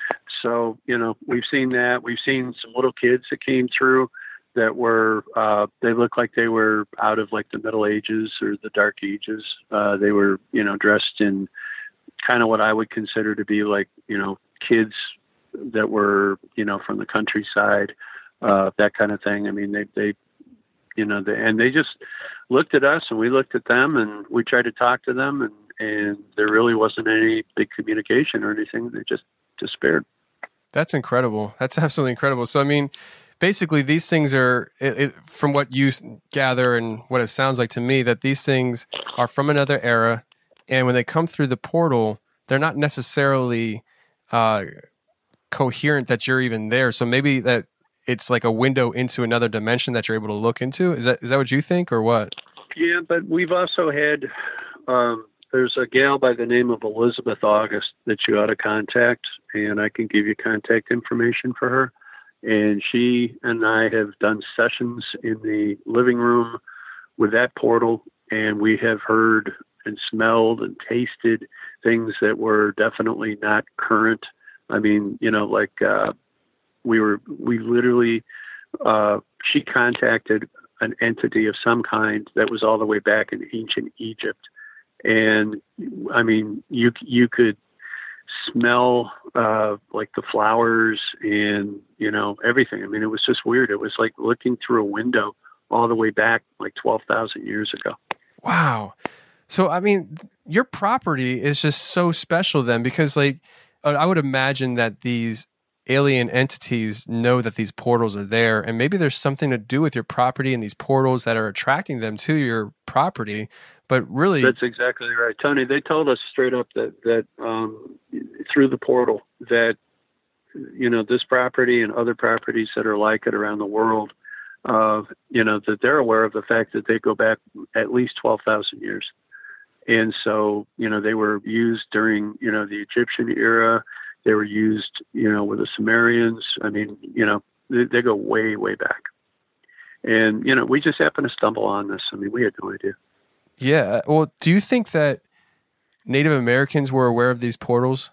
So, you know, we've seen that. We've seen some little kids that came through that were, uh, they looked like they were out of like the Middle Ages or the Dark Ages. Uh, they were, you know, dressed in kind of what I would consider to be like, you know, kids that were, you know, from the countryside, uh, that kind of thing. I mean, they, they, you know, they, and they just looked at us and we looked at them and we tried to talk to them and, and there really wasn't any big communication or anything. They just disappeared. That's incredible. That's absolutely incredible. So, I mean, basically these things are, it, it, from what you gather and what it sounds like to me, that these things are from another era. And when they come through the portal, they're not necessarily uh, coherent that you're even there. So maybe that it's like a window into another dimension that you're able to look into. Is that is that what you think or what? Yeah, but we've also had, um, there's a gal by the name of Elizabeth August that you ought to contact, and I can give you contact information for her. And she and I have done sessions in the living room with that portal, and we have heard and smelled and tasted things that were definitely not current. I mean, you know, like uh, we were, we literally, uh, she contacted an entity of some kind that was all the way back in ancient Egypt. And I mean, you, you could smell uh, like the flowers and, you know, everything. I mean, it was just weird. It was like looking through a window all the way back like twelve thousand years ago. Wow. So, I mean, your property is just so special then, because like, I would imagine that these alien entities know that these portals are there, and maybe there's something to do with your property and these portals that are attracting them to your property. But really, that's exactly right, Tony. They told us straight up that that um, through the portal that you know this property and other properties that are like it around the world, uh, you know that they're aware of the fact that they go back at least twelve thousand years, and so you know they were used during you know the Egyptian era. They were used, you know, with the Sumerians. I mean, you know, they, they go way, way back. And, you know, we just happened to stumble on this. I mean, we had no idea. Yeah. Well, do you think that Native Americans were aware of these portals?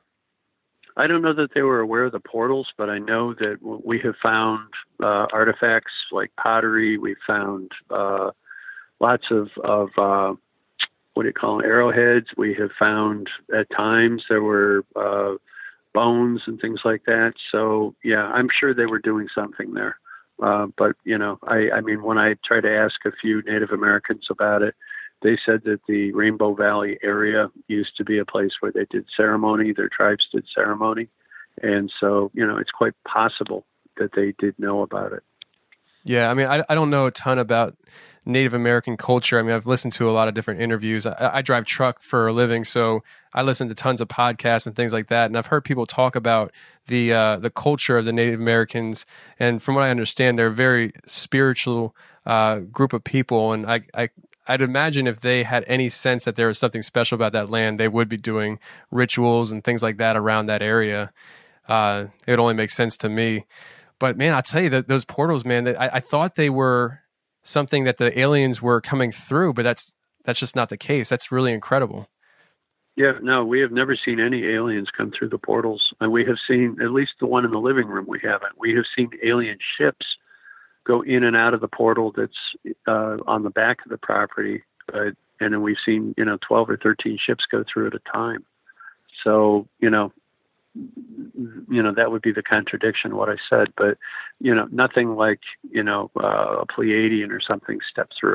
I don't know that they were aware of the portals, but I know that we have found uh, artifacts like pottery. We found uh, lots of, of uh, what do you call them, arrowheads. We have found at times there were uh, bones and things like that. So, yeah, I'm sure they were doing something there. Uh, but, you know, I, I mean, when I tried to ask a few Native Americans about it, they said that the Rainbow Valley area used to be a place where they did ceremony. Their tribes did ceremony. And so, you know, it's quite possible that they did know about it. Yeah, I mean, I, I don't know a ton about Native American culture. I mean, I've listened to a lot of different interviews. I, I drive truck for a living, so I listen to tons of podcasts and things like that. And I've heard people talk about the uh, the culture of the Native Americans. And from what I understand, they're a very spiritual uh, group of people. And I, I, I'd imagine if they had any sense that there was something special about that land, they would be doing rituals and things like that around that area. Uh, it would only make sense to me. But man, I'll tell you that those portals, man, I, I thought they were something that the aliens were coming through, but that's that's just not the case. That's really incredible. Yeah, no, we have never seen any aliens come through the portals. And we have seen, at least the one in the living room, we haven't. We have seen alien ships go in and out of the portal that's uh, on the back of the property. Uh, and then we've seen, you know, twelve or thirteen ships go through at a time. So, you know, you know, that would be the contradiction of what I said, but, you know, nothing like, you know, uh, a Pleiadian or something steps through.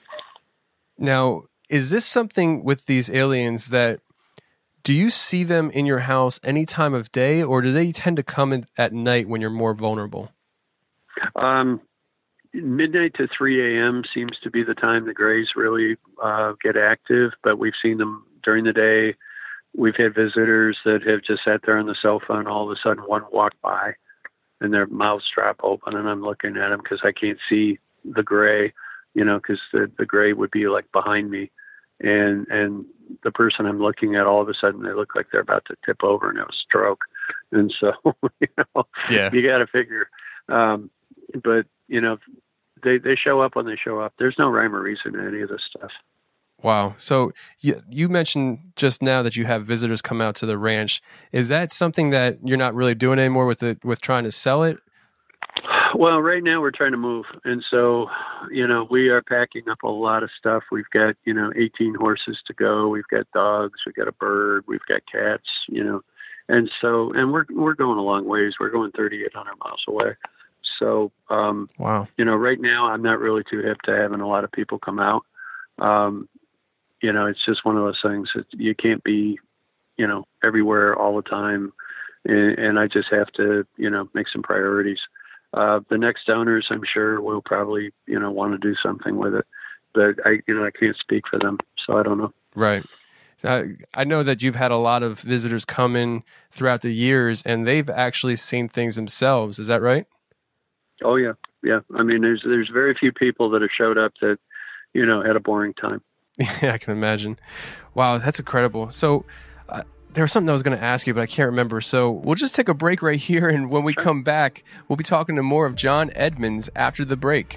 Now, is this something with these aliens that, do you see them in your house any time of day, or do they tend to come in at night when you're more vulnerable? Um, midnight to three a.m. seems to be the time the Greys really uh, get active, but we've seen them during the day. We've had visitors that have just sat there on the cell phone. All of a sudden, one walked by, and their mouths drop open, and I'm looking at them because I can't see the Gray, you know, because the, the Gray would be like behind me, and and the person I'm looking at, all of a sudden, they look like they're about to tip over and have a stroke, and so you know, yeah. you got to figure. Um, but you know, they they show up when they show up. There's no rhyme or reason to any of this stuff. Wow. So you, you mentioned just now that you have visitors come out to the ranch. Is that something that you're not really doing anymore with it, with trying to sell it? Well, right now we're trying to move. And so, you know, we are packing up a lot of stuff. We've got, you know, eighteen horses to go. We've got dogs. We've got a bird. We've got cats, you know. And so, and we're, we're going a long ways. We're going thirty-eight hundred miles away. So, um, wow. You know, right now I'm not really too hip to having a lot of people come out. Um, You know, it's just one of those things that you can't be, you know, everywhere all the time. And, and I just have to, you know, make some priorities. Uh, the next owners, I'm sure, will probably, you know, want to do something with it. But I, you know, I can't speak for them, so I don't know. Right. Uh, I know that you've had a lot of visitors come in throughout the years, and they've actually seen things themselves. Is that right? Oh, yeah. Yeah. I mean, there's there's very few people that have showed up that, you know, had a boring time. Yeah, I can imagine. Wow, that's incredible. So uh, there was something I was going to ask you, but I can't remember. So we'll just take a break right here, and when we come back, we'll be talking to more of John Edmonds after the break.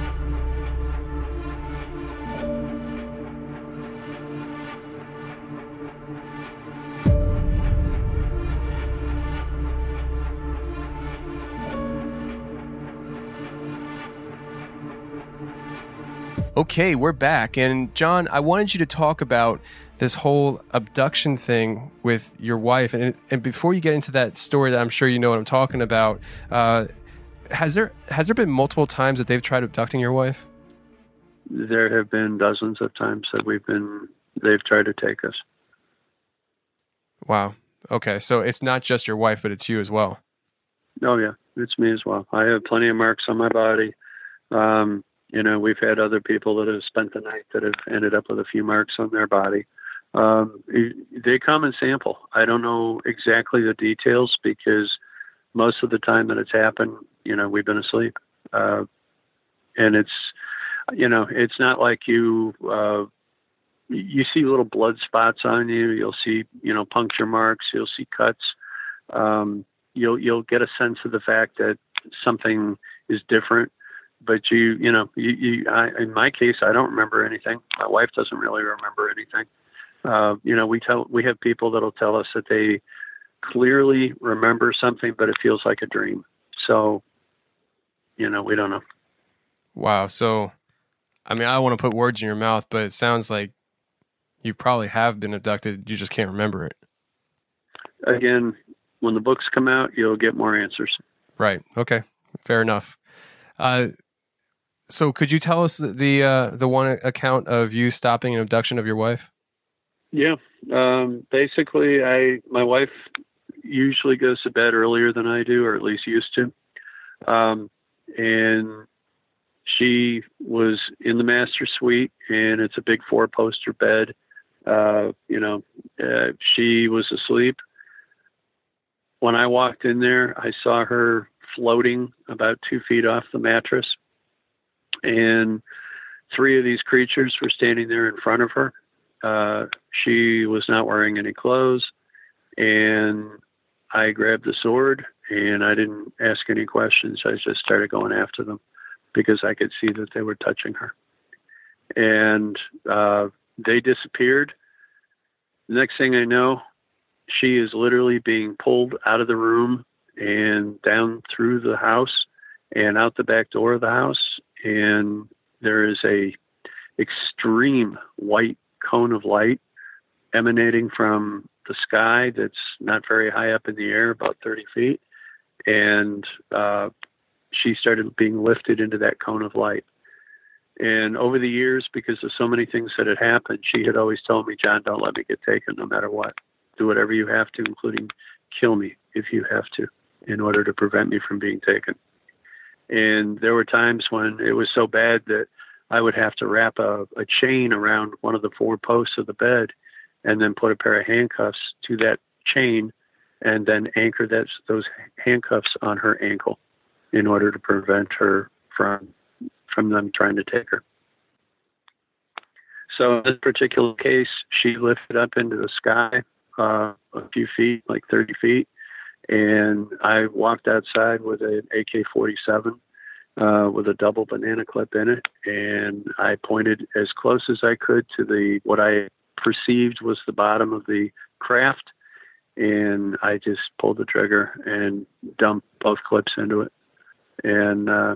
Okay, we're back. And John, I wanted you to talk about this whole abduction thing with your wife. And, and before you get into that story that I'm sure you know what I'm talking about, uh, has there has there been multiple times that they've tried abducting your wife? There have been dozens of times that we've been, they've tried to take us. Wow. Okay, so it's not just your wife, but it's you as well. Oh yeah, it's me as well. I have plenty of marks on my body. Um, you know, we've had other people that have spent the night that have ended up with a few marks on their body. Um, they come and sample. I don't know exactly the details because most of the time that it's happened, you know, we've been asleep. Uh, and it's, you know, it's not like you, uh, you see little blood spots on you. You'll see, you know, puncture marks. You'll see cuts. Um, you'll, you'll get a sense of the fact that something is different, but you, you know, you, you I, in my case, I don't remember anything. My wife doesn't really remember anything. Uh, you know, we tell, we have people that'll tell us that they clearly remember something, but it feels like a dream. So, you know, we don't know. Wow. So, I mean, I don't want to put words in your mouth, but it sounds like you probably have been abducted. You just can't remember it. Again, when the books come out, you'll get more answers. Right. Okay. Fair enough. Uh, so could you tell us the, uh, the one account of you stopping an abduction of your wife? Yeah. Um, basically, I my wife usually goes to bed earlier than I do, or at least used to. Um, and she was in the master suite, and it's a big four-poster bed. Uh, you know, uh, she was asleep. When I walked in there, I saw her floating about two feet off the mattress, and three of these creatures were standing there in front of her. Uh, she was not wearing any clothes, and I grabbed the sword, and I didn't ask any questions. I just started going after them because I could see that they were touching her. And uh, they disappeared. The next thing I know, she is literally being pulled out of the room and down through the house and out the back door of the house. And there is a extreme white cone of light emanating from the sky that's not very high up in the air, about thirty feet. And uh, she started being lifted into that cone of light. And over the years, because of so many things that had happened, she had always told me, John, don't let me get taken no matter what. Do whatever you have to, including kill me if you have to, in order to prevent me from being taken. And there were times when it was so bad that I would have to wrap a, a chain around one of the four posts of the bed and then put a pair of handcuffs to that chain and then anchor that, those handcuffs on her ankle in order to prevent her from from them trying to take her. So in this particular case, she lifted up into the sky uh, a few feet, like thirty feet, and I walked outside with an A K forty-seven uh, with a double banana clip in it, and I pointed as close as I could to the what I perceived was the bottom of the craft, and I just pulled the trigger and dumped both clips into it. And uh,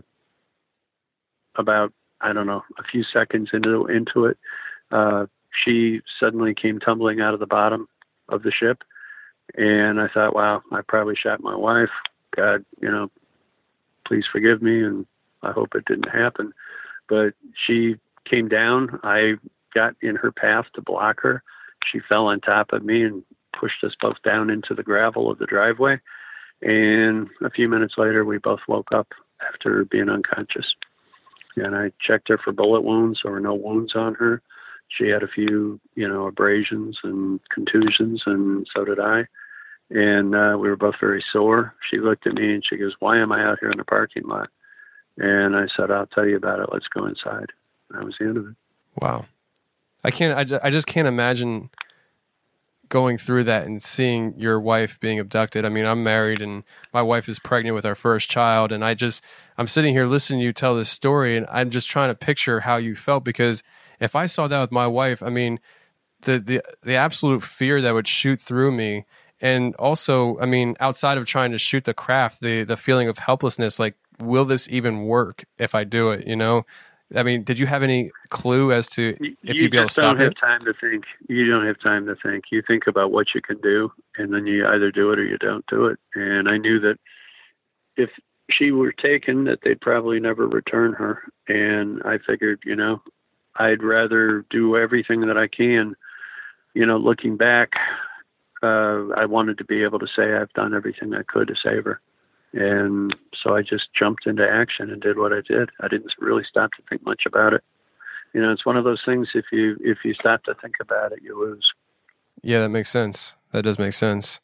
about, I don't know, a few seconds into into it, uh, she suddenly came tumbling out of the bottom of the ship. And I thought, wow, I probably shot my wife. God, you know, please forgive me, and I hope it didn't happen. But she came down. I got in her path to block her. She fell on top of me and pushed us both down into the gravel of the driveway. And a few minutes later, we both woke up after being unconscious. And I checked her for bullet wounds. There were no wounds on her. She had a few, you know, abrasions and contusions, and so did I. And uh, we were both very sore. She looked at me and she goes, "Why am I out here in the parking lot?" And I said, "I'll tell you about it. Let's go inside." And that was the end of it. Wow. I can't, I just, I just can't imagine going through that and seeing your wife being abducted. I mean, I'm married and my wife is pregnant with our first child. And I just, I'm sitting here listening to you tell this story, and I'm just trying to picture how you felt, because if I saw that with my wife, I mean, the, the, the absolute fear that would shoot through me. And also, I mean, outside of trying to shoot the craft, the, the feeling of helplessness, like, will this even work if I do it? You know, I mean, did you have any clue as to if you you'd be able to stop don't have it? time to think. You don't have time to think. You think about what you can do, and then you either do it or you don't do it. And I knew that if she were taken, that they'd probably never return her. And I figured, you know, I'd rather do everything that I can. You know, looking back, uh, I wanted to be able to say I've done everything I could to save her. And so I just jumped into action and did what I did. I didn't really stop to think much about it. You know, it's one of those things, if you if you stop to think about it, you lose. Yeah, that makes sense. That does make sense.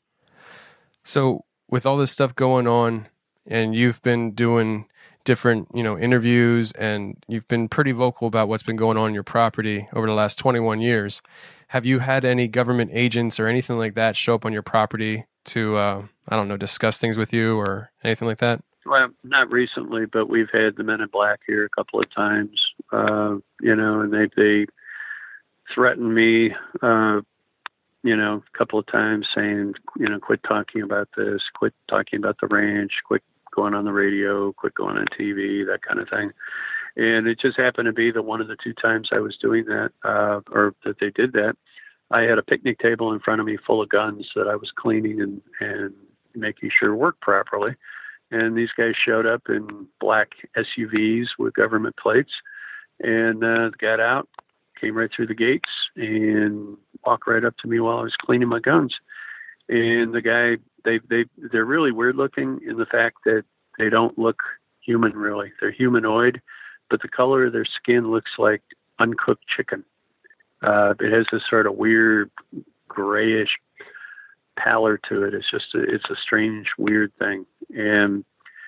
So with all this stuff going on, and you've been doing different, you know, interviews, and you've been pretty vocal about what's been going on in your property over the last twenty-one years. Have you had any government agents or anything like that show up on your property to, uh, I don't know, discuss things with you or anything like that? Well, not recently, but we've had the Men in Black here a couple of times, uh, you know, and they, they threatened me, uh, you know, a couple of times saying, you know, quit talking about this, quit talking about the ranch, quit going on the radio, quit going on T V, that kind of thing. And it just happened to be that one of the two times I was doing that, uh, or that they did that, I had a picnic table in front of me full of guns that I was cleaning and, and making sure worked properly. And these guys showed up in black S U Vs with government plates and uh, got out, came right through the gates and walked right up to me while I was cleaning my guns. And the guy, they, they, they're really weird looking in the fact that they don't look human, really. They're humanoid, but the color of their skin looks like uncooked chicken. Uh, it has this sort of weird grayish pallor to it. It's just, a, it's a strange, weird thing. And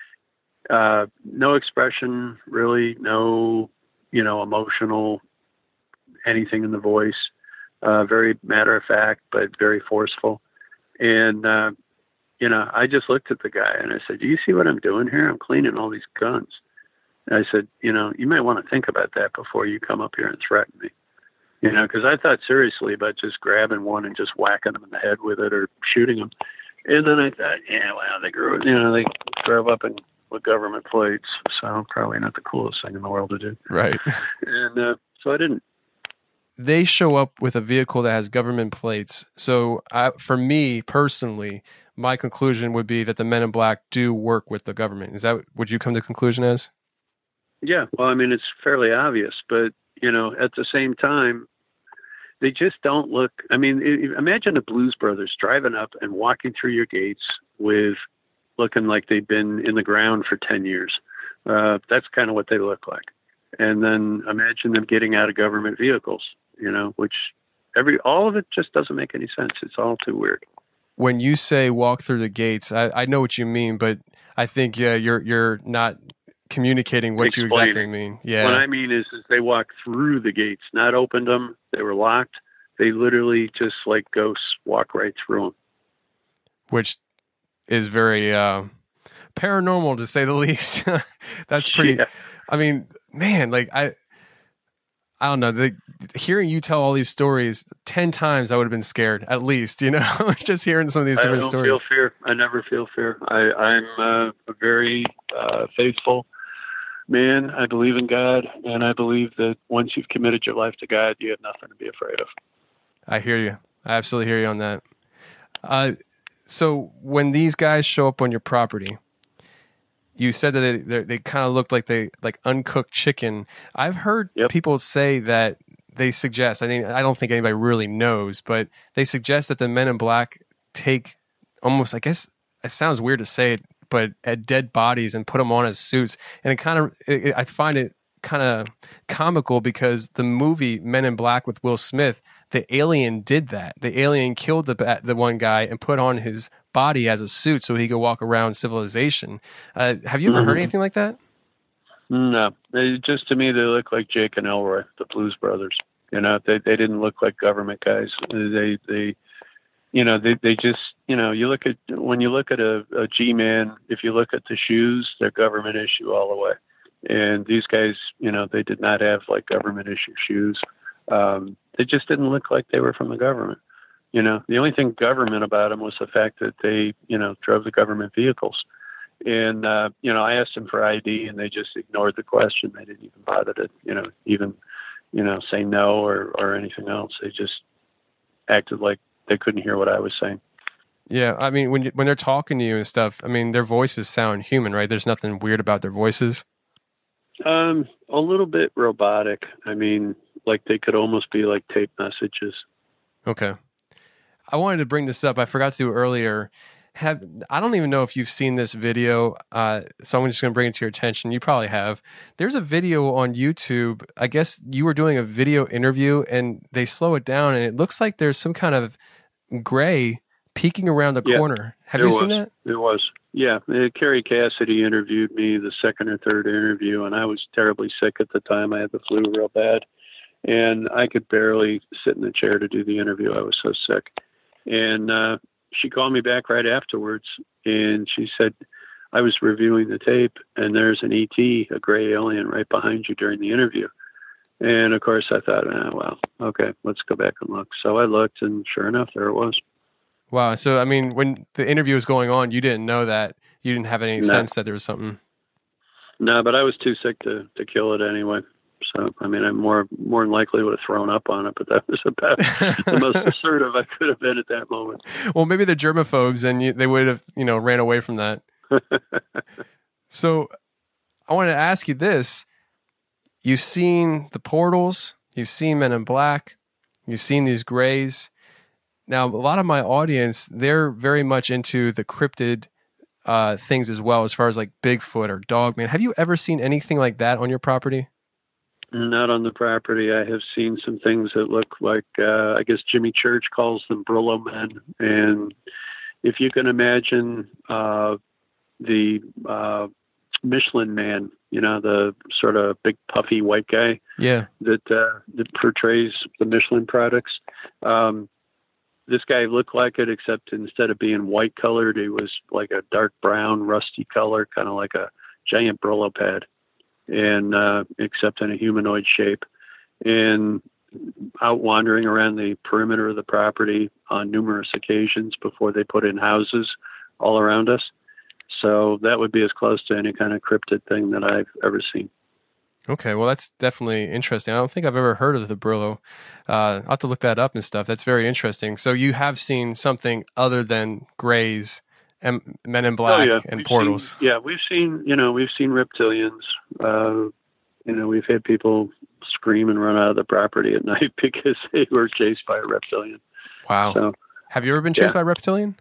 uh, no expression, really, no, you know, emotional anything in the voice. Uh, very matter of fact, but very forceful. And, uh, you know, I just looked at the guy and I said, do you see what I'm doing here? I'm cleaning all these guns. And I said, you know, you might want to think about that before you come up here and threaten me. You know, because I thought seriously about just grabbing one and just whacking them in the head with it or shooting them. And then I thought, yeah, well, they grew, you know, they drove up in with government plates, so probably not the coolest thing in the world to do. Right. And uh, so I didn't. They show up with a vehicle that has government plates. So I, for me personally, my conclusion would be that the Men in Black do work with the government. Is that, would you come to the conclusion as? Yeah, well, I mean, it's fairly obvious, but, you know, at the same time, they just don't look, I mean, imagine the Blues Brothers driving up and walking through your gates with looking like they've been in the ground for ten years. Uh, that's kind of what they look like. And then imagine them getting out of government vehicles, you know, which every, all of it just doesn't make any sense. It's all too weird. When you say walk through the gates, I, I know what you mean, but I think, yeah, you're, you're not communicating what Explaining. you exactly mean. Yeah. What I mean is, is they walked through the gates, not opened them. They were locked. They literally just like ghosts walk right through them. Which is very uh, paranormal to say the least. That's pretty, Yeah. I mean, man, like I, I don't know, the, hearing you tell all these stories ten times, I would have been scared at least, you know, just hearing some of these I different don't stories. feel fear. I never feel fear. I, I'm uh, a very uh, faithful man. I believe in God, and I believe that once you've committed your life to God, you have nothing to be afraid of. I hear you. I absolutely hear you on that. Uh, so when these guys show up on your property, you said that they they, they kind of looked like they like uncooked chicken. I've heard Yep. people say that they suggest. I mean, I don't think anybody really knows, but they suggest that the Men in Black take almost. I guess it sounds weird to say it, but at dead bodies and put them on as suits, and it kind of. It, I find it kind of comical because the movie Men in Black with Will Smith, the alien did that. The alien killed the the one guy and put on his body as a suit so he could walk around civilization. Uh, have you ever Mm-hmm. heard anything like that? No, they, just to me, they look like Jake and Elroy, the Blues Brothers. You know, they they didn't look like government guys. They they, you know, they they just, you know, you look at when you look at a, a G-man, if you look at the shoes, they're government issue all the way. And these guys, you know, they did not have like government issue shoes. Um, they just didn't look like they were from the government. You know, the only thing government about them was the fact that they, you know, drove the government vehicles. And, uh, you know, I asked them for I D and they just ignored the question. They didn't even bother to, you know, even, you know, say no or, or anything else. They just acted like they couldn't hear what I was saying. Yeah, I mean, when you, when they're talking to you and stuff, I mean, their voices sound human, right? There's nothing weird about their voices. Um, a little bit robotic. I mean, like they could almost be like tape messages. Okay. I wanted to bring this up. I forgot to do it earlier. have I don't even know if you've seen this video, uh, so I'm just going to bring it to your attention. You probably have. There's a video on YouTube. I guess you were doing a video interview, and they slow it down, and it looks like there's some kind of gray peeking around the Yeah, corner. Have it you was. seen that? It was. Yeah, uh, Carrie Cassidy interviewed me the second or third interview, and I was terribly sick at the time. I had the flu real bad, and I could barely sit in the chair to do the interview. I was so sick. And uh, she called me back right afterwards, and she said, I was reviewing the tape, and there's an E T, a gray alien, right behind you during the interview. And, of course, I thought, oh, well, okay, let's go back and look. So I looked, and sure enough, there it was. Wow. So, I mean, when the interview was going on, you didn't know that. You didn't have any No. sense that there was something. No, but I was too sick to, to kill it anyway. So, I mean, I more more than likely would have thrown up on it, but that was about the most assertive I could have been at that moment. Well, maybe they're germaphobes, and you, they would have, you know, ran away from that. So, I want to ask you this. You've seen the portals. You've seen Men in Black. You've seen these grays. Now, a lot of my audience, they're very much into the cryptid uh, things as well, as far as like Bigfoot or Dogman. Have you ever seen anything like that on your property? Not on the property. I have seen some things that look like, uh, I guess Jimmy Church calls them Brillo men. And if you can imagine uh, the uh, Michelin Man, you know, the sort of big puffy white guy Yeah. that, uh, that portrays the Michelin products. Um, this guy looked like it, except instead of being white colored, it was like a dark brown, rusty color, kind of like a giant Brillo pad, and uh, except in a humanoid shape. And out wandering around the perimeter of the property on numerous occasions before they put in houses all around us. So that would be as close to any kind of cryptid thing that I've ever seen. Okay, well, that's definitely interesting. I don't think I've ever heard of the Brillo. Uh, I'll have to look that up and stuff. That's very interesting. So you have seen something other than Greys and Men in Black oh, yeah. and we've portals. Seen, yeah, we've seen, you know, we've seen reptilians. Uh, you know, we've had people scream and run out of the property at night because they were chased by a reptilian. Wow. So, have you ever been chased yeah. by a reptilian?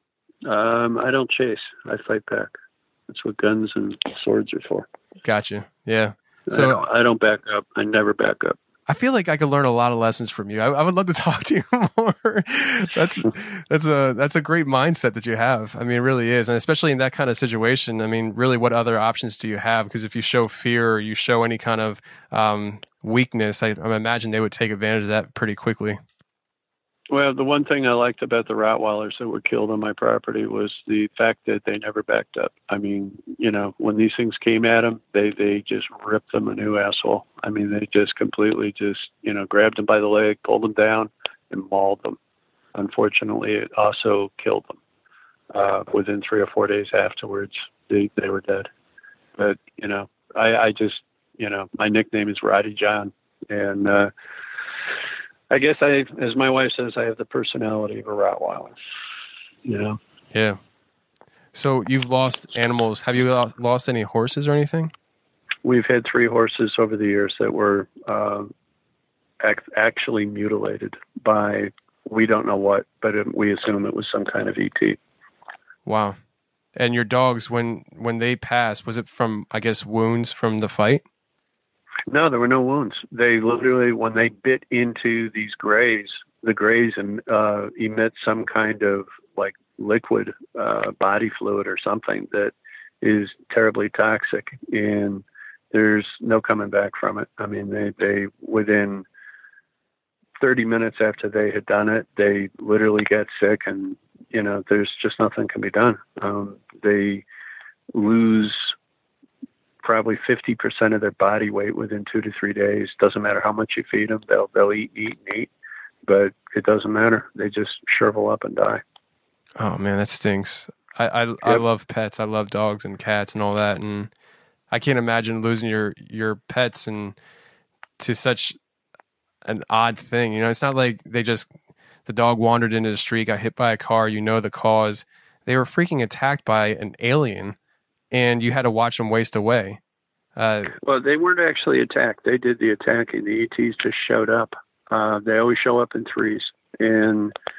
Um, I don't chase. I fight back. That's what guns and swords are for. Gotcha. Yeah. I So don't, I don't back up. I never back up. I feel like I could learn a lot of lessons from you. I, I would love to talk to you more. that's that's a that's a great mindset that you have. I mean, it really is, and especially in that kind of situation. I mean, really, what other options do you have? Because if you show fear or you show any kind of um, weakness, I, I imagine they would take advantage of that pretty quickly. Well, the one thing I liked about the Rottweilers that were killed on my property was the fact that they never backed up. I mean, you know, when these things came at them, they, they just ripped them a new asshole. I mean, they just completely just, you know, grabbed them by the leg, pulled them down, and mauled them. Unfortunately, it also killed them. Uh, within three or four days afterwards, they, they were dead. But, you know, I, I just, you know, my nickname is Roddy John. And, uh, I guess I, as my wife says, I have the personality of a Rottweiler, you know? Yeah. So you've lost animals. Have you lost any horses or anything? We've had three horses over the years that were uh, ac- actually mutilated by, we don't know what, but it, we assume it was some kind of E T. Wow. And your dogs, when, when they passed, was it from, I guess, wounds from the fight? No, there were no wounds. They literally, when they bit into these grays, the grays and uh, emit some kind of like liquid uh, body fluid or something that is terribly toxic, and there's no coming back from it. I mean, they, they within thirty minutes after they had done it, they literally got sick, and you know, there's just nothing can be done. Um, they lose probably fifty percent of their body weight within two to three days. Doesn't matter how much you feed them. They'll, they'll eat, eat, and eat, but it doesn't matter. They just shrivel up and die. Oh man, that stinks. I, I, Yep. I love pets. I love dogs and cats and all that. And I can't imagine losing your, your pets and to such an odd thing. You know, it's not like they just, the dog wandered into the street, got hit by a car. You know, the cause. They were freaking attacked by an alien, and you had to watch them waste away. Uh, Well, they weren't actually attacked. They did the attacking. The E Ts just showed up. Uh, they always show up in threes. And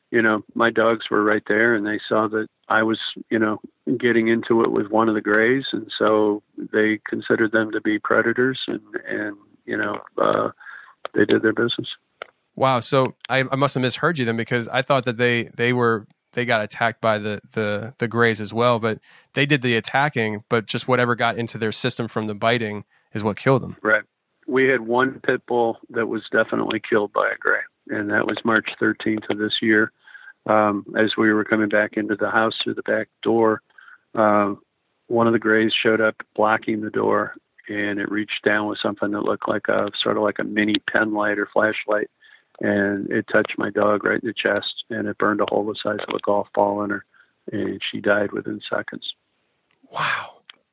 you know, my dogs were right there, and they saw that I was, you know, getting into it with one of the grays, and so they considered them to be predators, and, and you know, uh, they did their business. Wow. So I, I must have misheard you then, because I thought that they, they were, they got attacked by the, the, the grays as well, but they did the attacking, but just whatever got into their system from the biting is what killed them. Right. We had one pit bull that was definitely killed by a gray, and that was March thirteenth of this year. Um, as we were coming back into the house through the back door, uh, one of the grays showed up blocking the door, and it reached down with something that looked like a sort of like a mini pen light or flashlight, and it touched my dog right in the chest, and it burned a hole the size of a golf ball in her, and she died within seconds. Wow.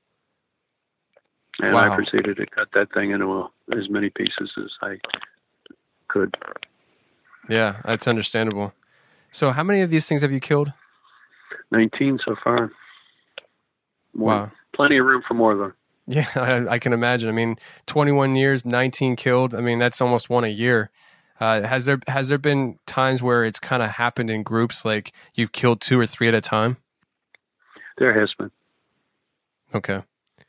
And wow. I proceeded to cut that thing into a, as many pieces as I could. Yeah, that's understandable. So how many of these things have you killed? nineteen so far. More, wow. Plenty of room for more, though. Yeah, I, I can imagine. I mean, twenty-one years, nineteen killed. I mean, that's almost one a year. Uh, has there has there been times where it's kind of happened in groups, like you've killed two or three at a time? There has been. Okay.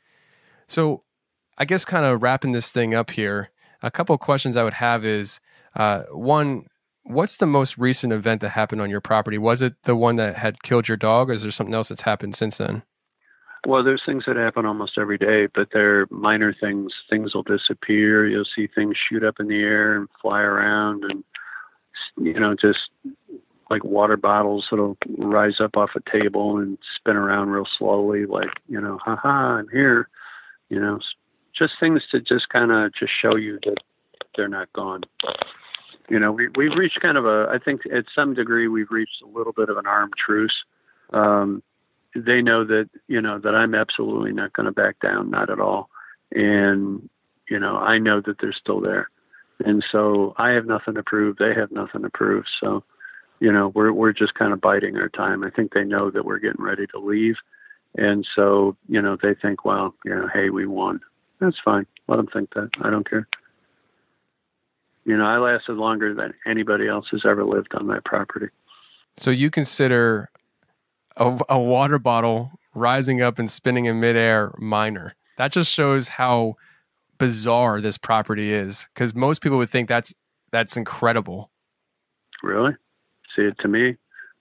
So I guess kind of wrapping this thing up here, a couple of questions I would have is, uh, one, what's the most recent event that happened on your property? Was it the one that had killed your dog, or is there something else that's happened since then? Well, there's things that happen almost every day, but they're minor things. Things will disappear. You'll see things shoot up in the air and fly around, and, you know, just like water bottles that'll rise up off a table and spin around real slowly, like, you know, haha, I'm here. You know, just things to just kind of just show you that they're not gone. You know, we, we've reached kind of a, I think at some degree we've reached a little bit of an armed truce. Um, they know that, you know, that I'm absolutely not going to back down, not at all. And, you know, I know that they're still there. And so I have nothing to prove. They have nothing to prove. So, you know, we're, we're just kind of biding our time. I think they know that we're getting ready to leave. And so, you know, they think, well, you know, hey, we won. That's fine. Let them think that. I don't care. You know, I lasted longer than anybody else has ever lived on that property. So you consider a, a water bottle rising up and spinning in midair minor. That just shows how bizarre this property is, because most people would think that's that's incredible. Really? See, it to me,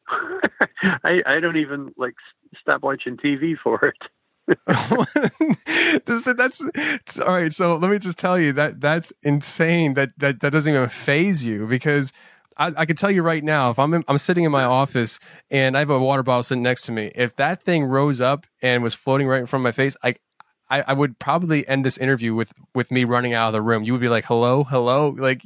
I, I don't even like stop watching T V for it. this, that's all right. So let me just tell you that that's insane. That that that doesn't even faze you, because I, I can tell you right now, if I'm in, I'm sitting in my office and I have a water bottle sitting next to me, if that thing rose up and was floating right in front of my face, I I, I would probably end this interview with, with me running out of the room. You would be like, hello, hello. Like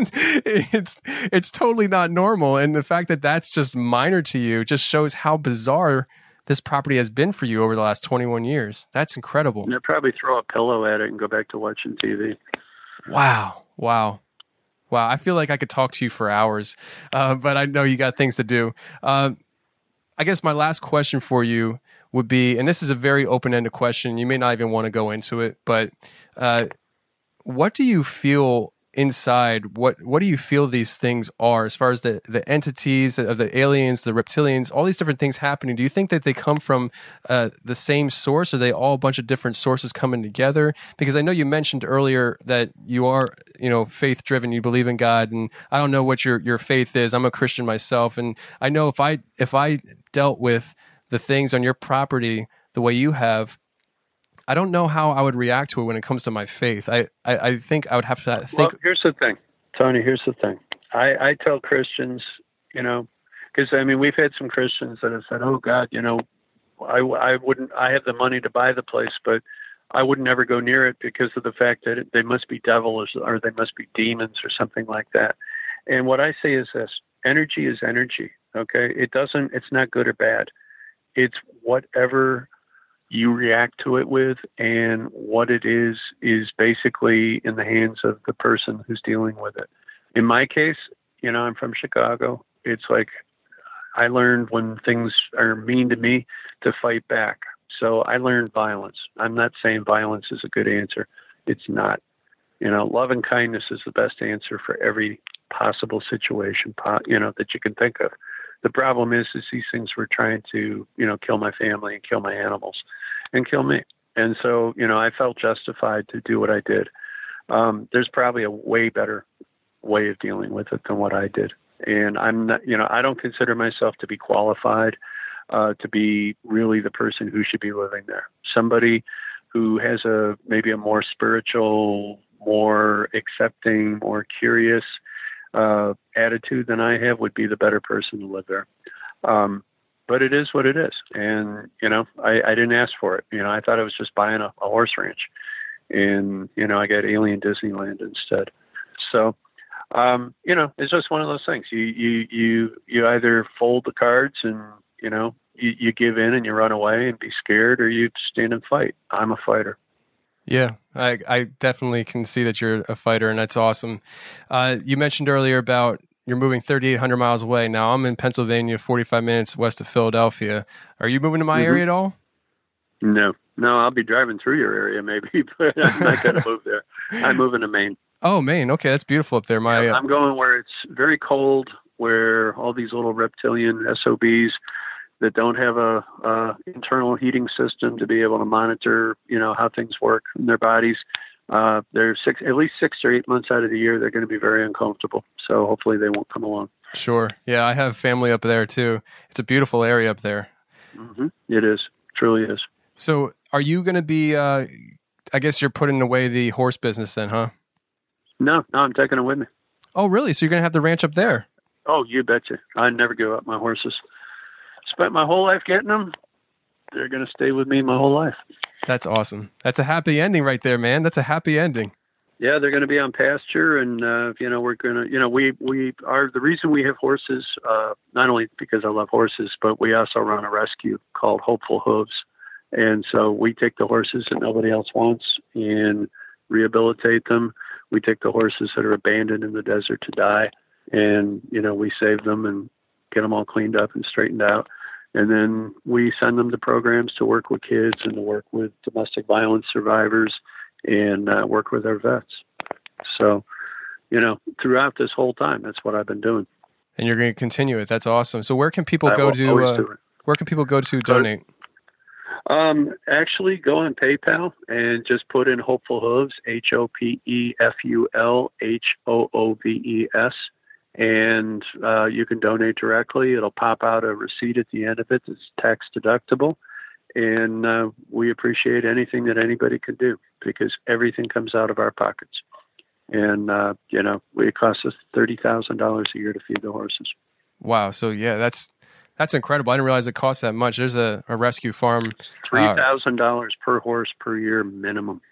it's, it's totally not normal. And the fact that that's just minor to you just shows how bizarre this property has been for you over the last twenty-one years. That's incredible. And I'd probably throw a pillow at it and go back to watching T V. Wow. Wow. Wow. I feel like I could talk to you for hours, uh, but I know you got things to do. Uh, I guess my last question for you would be, and this is a very open-ended question, you may not even want to go into it, but uh, what do you feel inside, what what do you feel these things are, as far as the, the entities of the aliens, the reptilians, all these different things happening? Do you think that they come from uh, the same source? Are they all a bunch of different sources coming together? Because I know you mentioned earlier that you are, you know, faith-driven, you believe in God, and I don't know what your, your faith is. I'm a Christian myself, and I know if I if I dealt with the things on your property the way you have, I don't know how I would react to it when it comes to my faith. I, I, I think I would have to think. Well, here's the thing, Tony, here's the thing. I, I tell Christians, you know, because, I mean, we've had some Christians that have said, oh, God, you know, I, I wouldn't, I have the money to buy the place, but I would never go near it because of the fact that it, they must be devils or they must be demons or something like that. And what I say is this, energy is energy, okay? It doesn't, it's not good or bad. It's whatever you react to it with, and what it is is basically in the hands of the person who's dealing with it. In my case, you know, I'm from Chicago. It's like I learned when things are mean to me to fight back. So I learned violence. I'm not saying violence is a good answer. It's not. You know, love and kindness is the best answer for every possible situation, you know, that you can think of. the problem is, is these things were trying to, you know, kill my family and kill my animals and kill me. And so, you know, I felt justified to do what I did. Um, there's probably a way better way of dealing with it than what I did. And I'm not, you know, I don't consider myself to be qualified uh, to be really the person who should be living there. Somebody who has a, maybe a more spiritual, more accepting, more curious uh, attitude than I have would be the better person to live there. Um, but it is what it is. And, you know, I, I didn't ask for it. You know, I thought I was just buying a, a horse ranch, and, you know, I got Alien Disneyland instead. So, um, you know, it's just one of those things. You, you, you, you either fold the cards and, you know, you, you give in and you run away and be scared, or you stand and fight. I'm a fighter. Yeah, I, I definitely can see that you're a fighter, and that's awesome. Uh, you mentioned earlier about you're moving thirty-eight hundred miles away. Now, I'm in Pennsylvania, forty-five minutes west of Philadelphia. Are you moving to my mm-hmm. area at all? No. No, I'll be driving through your area maybe, but I'm not going to move there. I'm moving to Maine. Oh, Maine. Okay, that's beautiful up there. My yeah, I'm going where it's very cold, where all these little reptilian S O Bs that don't have a, a internal heating system to be able to monitor, you know, how things work in their bodies. Uh, they're six, at least six or eight months out of the year, they're going to be very uncomfortable. So hopefully they won't come along. Sure. Yeah, I have family up there too. It's a beautiful area up there. Mm-hmm. It is. Truly is. So are you going to be, uh, I guess you're putting away the horse business then, huh? No, no, I'm taking it with me. Oh, really? So you're going to have the ranch up there? Oh, you betcha. I never give up my horses. Spent my whole life getting them. They're going to stay with me my whole life. That's awesome. That's a happy ending right there, man. That's a happy ending. Yeah, they're going to be on pasture, and uh, you know, we're going to, you know, we we are the reason we have horses. Uh, not only because I love horses, but we also run a rescue called Hopeful Hooves, and so we take the horses that nobody else wants and rehabilitate them. We take the horses that are abandoned in the desert to die, and you know, we save them and get them all cleaned up and straightened out. And then we send them to programs to work with kids and to work with domestic violence survivors and uh, work with our vets. So, you know, throughout this whole time, that's what I've been doing. And you're going to continue it. That's awesome. So where can people I go to, uh, do where can people go to donate? Um, actually go on PayPal and just put in Hopeful Hooves, H O P E F U L H O O V E S. And uh, you can donate directly. It'll pop out a receipt at the end of it. It's tax deductible. And uh, we appreciate anything that anybody can do because everything comes out of our pockets. And, uh, you know, it costs us thirty thousand dollars a year to feed the horses. Wow. So, yeah, that's that's incredible. I didn't realize it cost that much. There's a, a rescue farm. three thousand dollars uh, per horse per year minimum.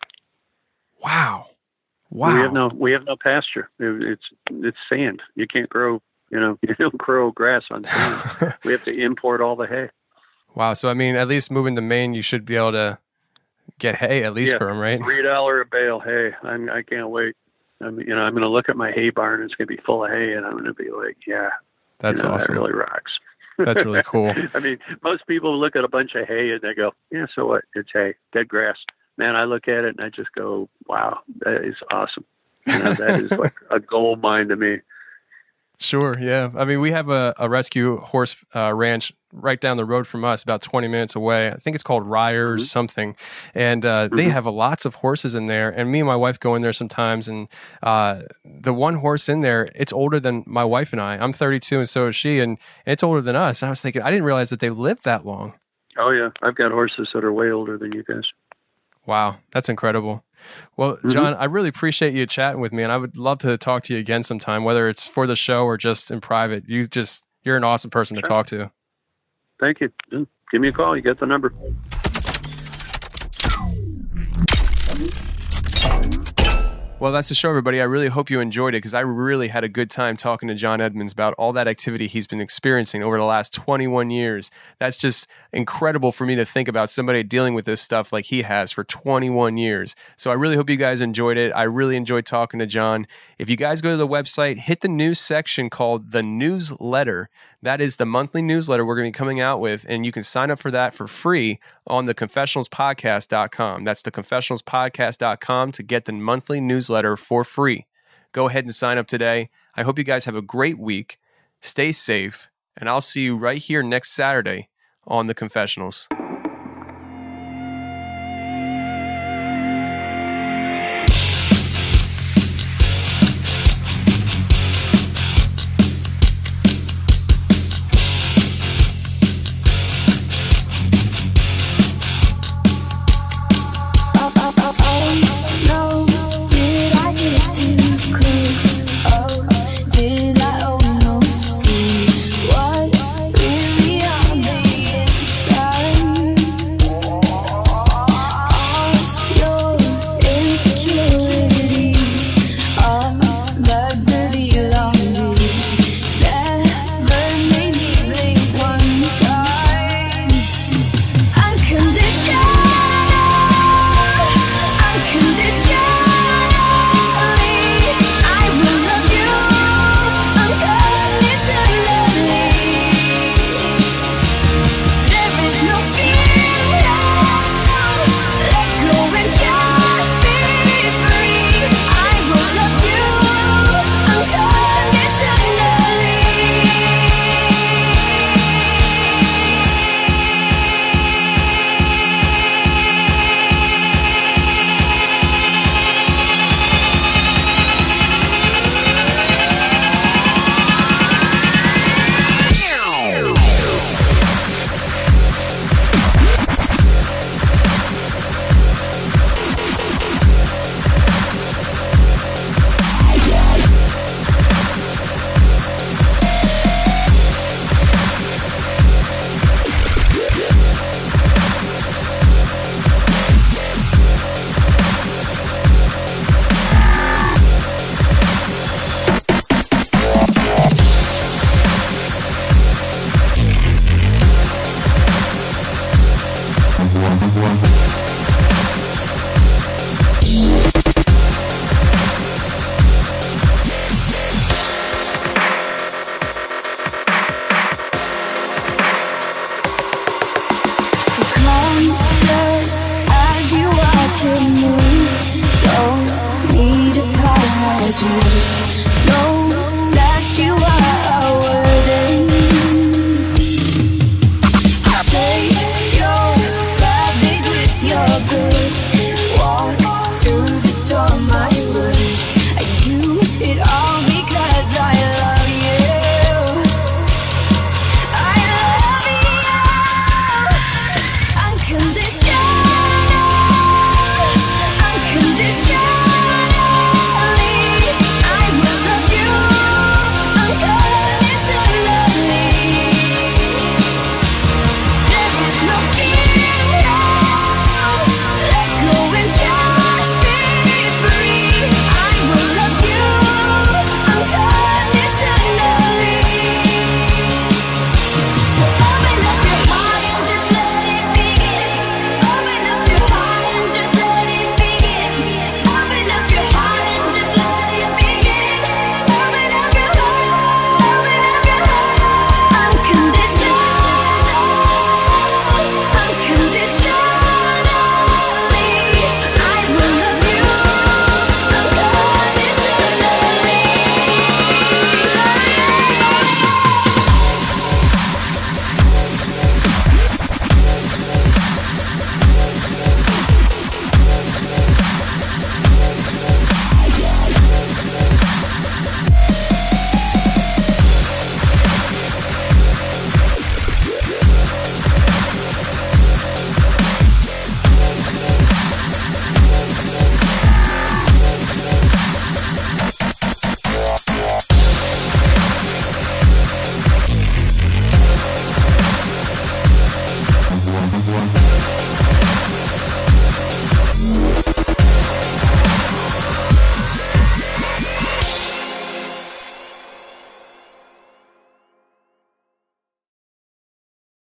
Wow. Wow. We have no we have no pasture. It, it's it's sand. You can't grow, you know, you don't grow grass on sand. We have to import all the hay. Wow. So I mean, at least moving to Maine, you should be able to get hay at least yeah, for them, right? Three dollar a bale hay. I'm, I can't wait. I'm you know I'm going to look at my hay barn. It's going to be full of hay, and I'm going to be like, yeah, that's you know, awesome. That really rocks. That's really cool. I mean, most people look at a bunch of hay and they go, yeah, so what? It's hay, dead grass. Man, I look at it and I just go, wow, that is awesome. You know, that is like a gold mine to me. Sure, yeah. I mean, we have a, a rescue horse uh, ranch right down the road from us, about twenty minutes away. I think it's called Ryers mm-hmm. something. And uh, mm-hmm. they have lots of horses in there. And me and my wife go in there sometimes. And uh, the one horse in there, it's older than my wife and I. I'm thirty-two and so is she. And it's older than us. And I was thinking, I didn't realize that they lived that long. Oh, yeah. I've got horses that are way older than you guys. Wow, that's incredible. Well, John, mm-hmm. I really appreciate you chatting with me, and I would love to talk to you again sometime, whether it's for the show or just in private. You just, you're an awesome person sure. to talk to. Thank you. Give me a call. You got the number. Well, that's the show, everybody. I really hope you enjoyed it because I really had a good time talking to John Edmonds about all that activity he's been experiencing over the last twenty-one years. That's just incredible for me to think about somebody dealing with this stuff like he has for twenty-one years. So I really hope you guys enjoyed it. I really enjoyed talking to John. If you guys go to the website, hit the news section called The Newsletter. That is the monthly newsletter we're going to be coming out with, and you can sign up for that for free on the confessionals podcast dot com. That's the confessionals podcast dot com to get the monthly newsletter for free. Go ahead and sign up today. I hope you guys have a great week. Stay safe, and I'll see you right here next Saturday on The Confessionals.